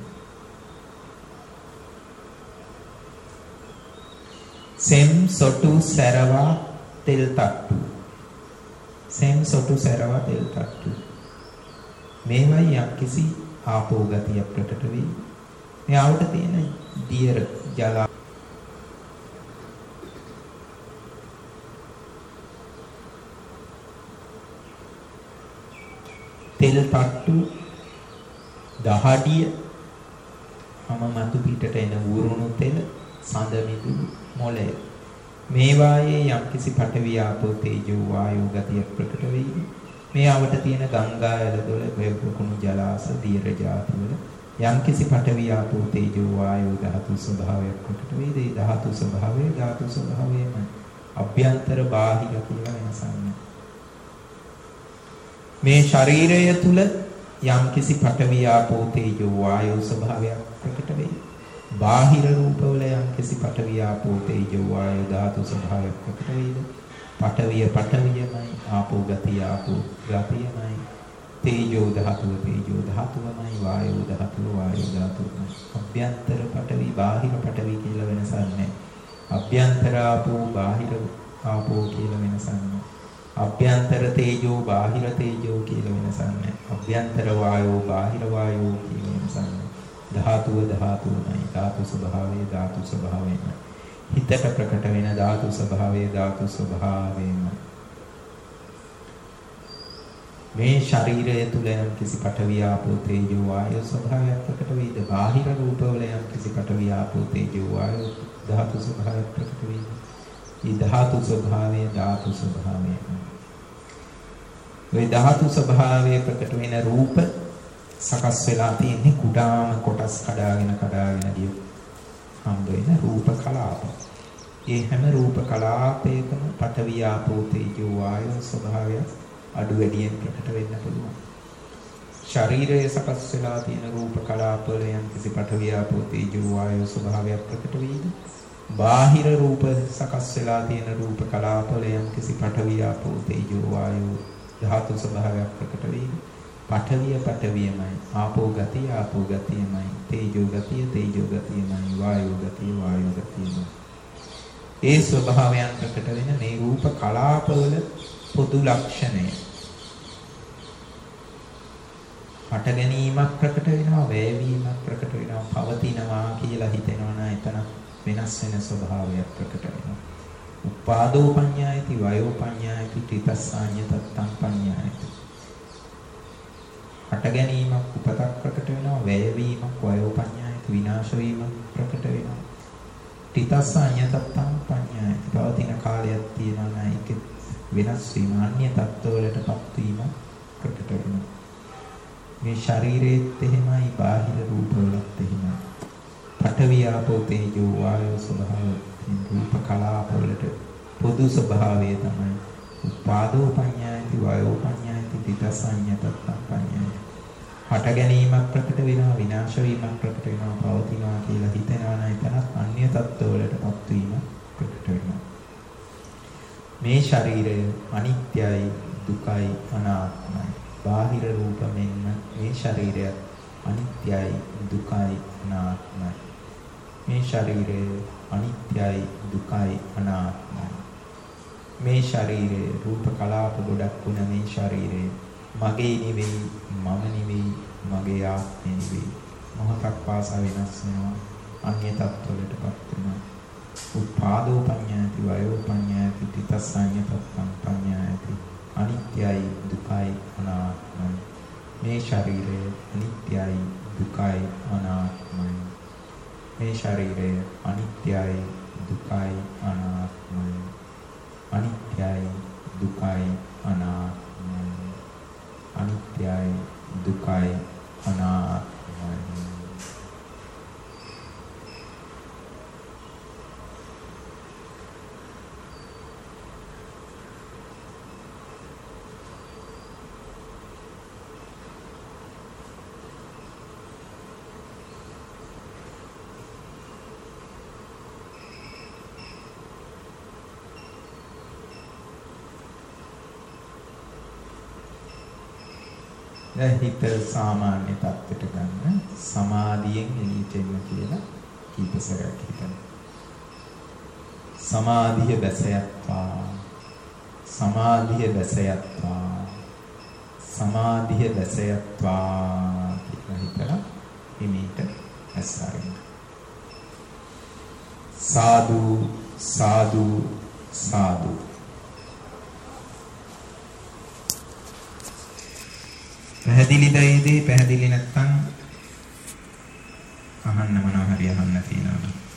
සෙම්, සොටු, සැරවා, තෙල් තට්ටු. සෙම්, සොටු, සැරවා, තෙල් තට්ටු. මේවයි යම්කිසි ආපෝ ගතියක් ප්‍රකට වෙයි. මේ ආවට තියෙන දියර ජල තෙල් තට්ටු, දහඩිය, හැම මතු පිටට එන උරුණු තෙල, සඳ මිදුළු, මොළය. මේවායේ යම්කිසි පඨවි ආපෝ තේජෝ වායෝ ගතියක් ප්‍රකට වෙයි. මේ ආවට තියෙන ගංගා ඇලදොල වැව්පොකුණු ජලාශ දියර ಜಾති වල යම්කිසි පඨවි ආපෝ තේජෝ වායෝ ධාතු ස්වභාවයක් ප්‍රකට වෙයි. ඒ ධාතු ස්වභාවයමයි. අභ්‍යන්තර බාහිර කියලා වෙනසක් නැහැ. මේ ශරීරය තුල යම්කිසි පඨවි ආපෝ තේජෝ වායෝ ස්වභාවයක් ප්‍රකට වෙයි. බාහිර රූපවල යම්කිසි පඨවි ආපෝ තේජෝ වායෝ ධාතු ස්වභාවයක් ප්‍රකට වෙයිද? පඨවියමයි, ආපෝ ගතියමයි, තේජෝ ධාතුවමයි, වායෝ ධාතුවමයි. අභ්‍යන්තර පඨවි, බාහිර පඨවි කියලා වෙනසක් නැහැ. අභ්‍යන්තර ආපෝ, බාහිර ආපෝ කියලා වෙනසක් නැහැ. අභ්‍යන්තර තේජෝ, බාහිර තේජෝ කියලා වෙනසක් නැහැ. අභ්‍යන්තර වායෝ, බාහිර වායෝ කියලා වෙනසක් නැහැ. ධාතුවමයි. ධාතු ස්වභාවයමයි. හිතට ප්‍රකට වෙන ධාතු ස්වභාවයමයි. මේ ශරීරය තුල යම් කිසි පඨවි ආපෝ තේජෝ වායෝ ස්වභාවයක් ප්‍රකට වෙයිද? බාහිර රූපවල යම් කිසි පඨවි ආපෝ තේජෝ වායෝ ධාතු ස්වභාවයක් ප්‍රකට වෙයිද? මේ ධාතු ස්වභාවයමයි. මේ ධාතු ස්වභාවයේ ප්‍රකට වෙන රූප සකස් වෙලා තියෙන්නේ කුඩාම කොටස් කඩාගෙන ගිය හම්බ වෙන රූප කලාප. ඒ හැම රූප කලාපයකම පඨවි ආපෝ තේජෝ වායෝ ස්වභාවය අඩු වැඩියෙන් ප්‍රකට වෙන්න පුළුවන්. ශරීරයේ සකස් වෙලා තියෙන රූප කලාපවල යම් කිසි පඨවි ආපෝ තේජෝ වායෝ ස්වභාවයක් ප්‍රකට වෙයිද? බාහිර රූප සකස් වෙලා තියෙන රූප කලාපවල යම් කිසි පඨවි ආපෝ තේජෝ වායෝ ධාතු ස්වභාවයක් ප්‍රකට වෙයිද? පඨවියමයි, ආපෝ ගතියමයි, තේජෝ ගතියමයි, වායෝ ගතියමයි. ඒ ස්වභාවයන් ප්‍රකට වෙන මේ රූප කලාපවල පොදු ලක්ෂණය. හට ගැනීමක් ප්‍රකට වෙනවා, වැයවීමක් ප්‍රකට වෙනවා, පවතිනවා කියලා හිතෙනවා නම් එතන වෙනස් වෙන ස්වභාවයක් ප්‍රකට වෙනවා. උපාදෝ පඤ්ඤායති, වයෝ පඤ්ඤායති, ත්‍රිතස්සාඤ්ඤ තත්තං පඤ්ඤායති. හට ගැනීමක් උපතක් ප්‍රකට වෙනවා, වැයවීමක් වයෝ පඤ්ඤායති තිතස්ස අඤ්ඤතත්තං පඤ්ඤායති. පවතින කාලයක් තියෙනවා නම් ඒක වෙනස් වීම අන්‍ය තත්ත්වවලටපත් වීම ප්‍රකට වෙනවා. මේ ශරීරයේත් එහෙමයි බාහිර රූපවලත් එහෙමයි. පඨවි ආපෝ තේජෝ වායෝ ස්වභාව රූප කලාපවලට පොදු ස්වභාවය තමයි උපාදෝ පඤ්ඤායති වායෝ පඤ්ඤායති තිතස්ස අඤ්ඤතත්තං පඤ්ඤායති. හට ගැනීමක් ප්‍රකට වෙනවා විනාශ වීමක් ප්‍රකට වෙනවා පවතිනවා කියලා හිතනවා නම් එතනත් අන්‍ය තත්ත්වවලටපත් වීම ප්‍රකට වෙනවා. මේ ශරීරය අනිත්‍යයි දුකයි අනාත්මයි. බාහිර රූප මෙන්ම මේ ශරීරය අනිත්‍යයි දුකයි අනාත්මයි. මේ ශරීරය අනිත්‍යයි දුකයි අනාත්මයි. මේ ශරීරයේ රූප කලාප ගොඩක් වුණ මේ ශරීරය මගේ නෙවෙයි මම නෙවෙයි මගේ ආත්මය නෙවෙයි. මොහොතක් පාසා වෙනස් වෙනවා අන්‍ය තත්ත්වවලටපත් වෙනවා. උපාදෝ පඤ්ඤායති වයෝ පඤ්ඤායති තිතස්ස අඤ්ඤතත්තං පඤ්ඤායති. අනිත්‍යයි දුකයි අනාත්මයි. මේ ශරීරය අනිත්‍යයි දුකයි අනාත්මයි. මේ ශරීරය අනිත්‍යයි දුකයි අනාත්මයි. අනිත්‍යයි දුකයි අනාත්මයි. අනිත්‍යයි දුකයි අනාත්මයි. දැන් හිත සාමාන්‍ය තත්ත්වයට ගන්න සමාධියෙන් එළියට එන්න කියලා කීප සැරයක් හිතන්න. සමාධිය බැසයත්වා සමාධිය බැසයත්වා සමාධිය බැසයත්වා කියලා හිතලා හිමීට ඇස්සරින්න. සාදු සාදු සාදු. පැහැදිලිද ඒ දේ? පැහැදිලි නැත්නම් අහන්න මොනවා හරි අහන්න තියෙනවා.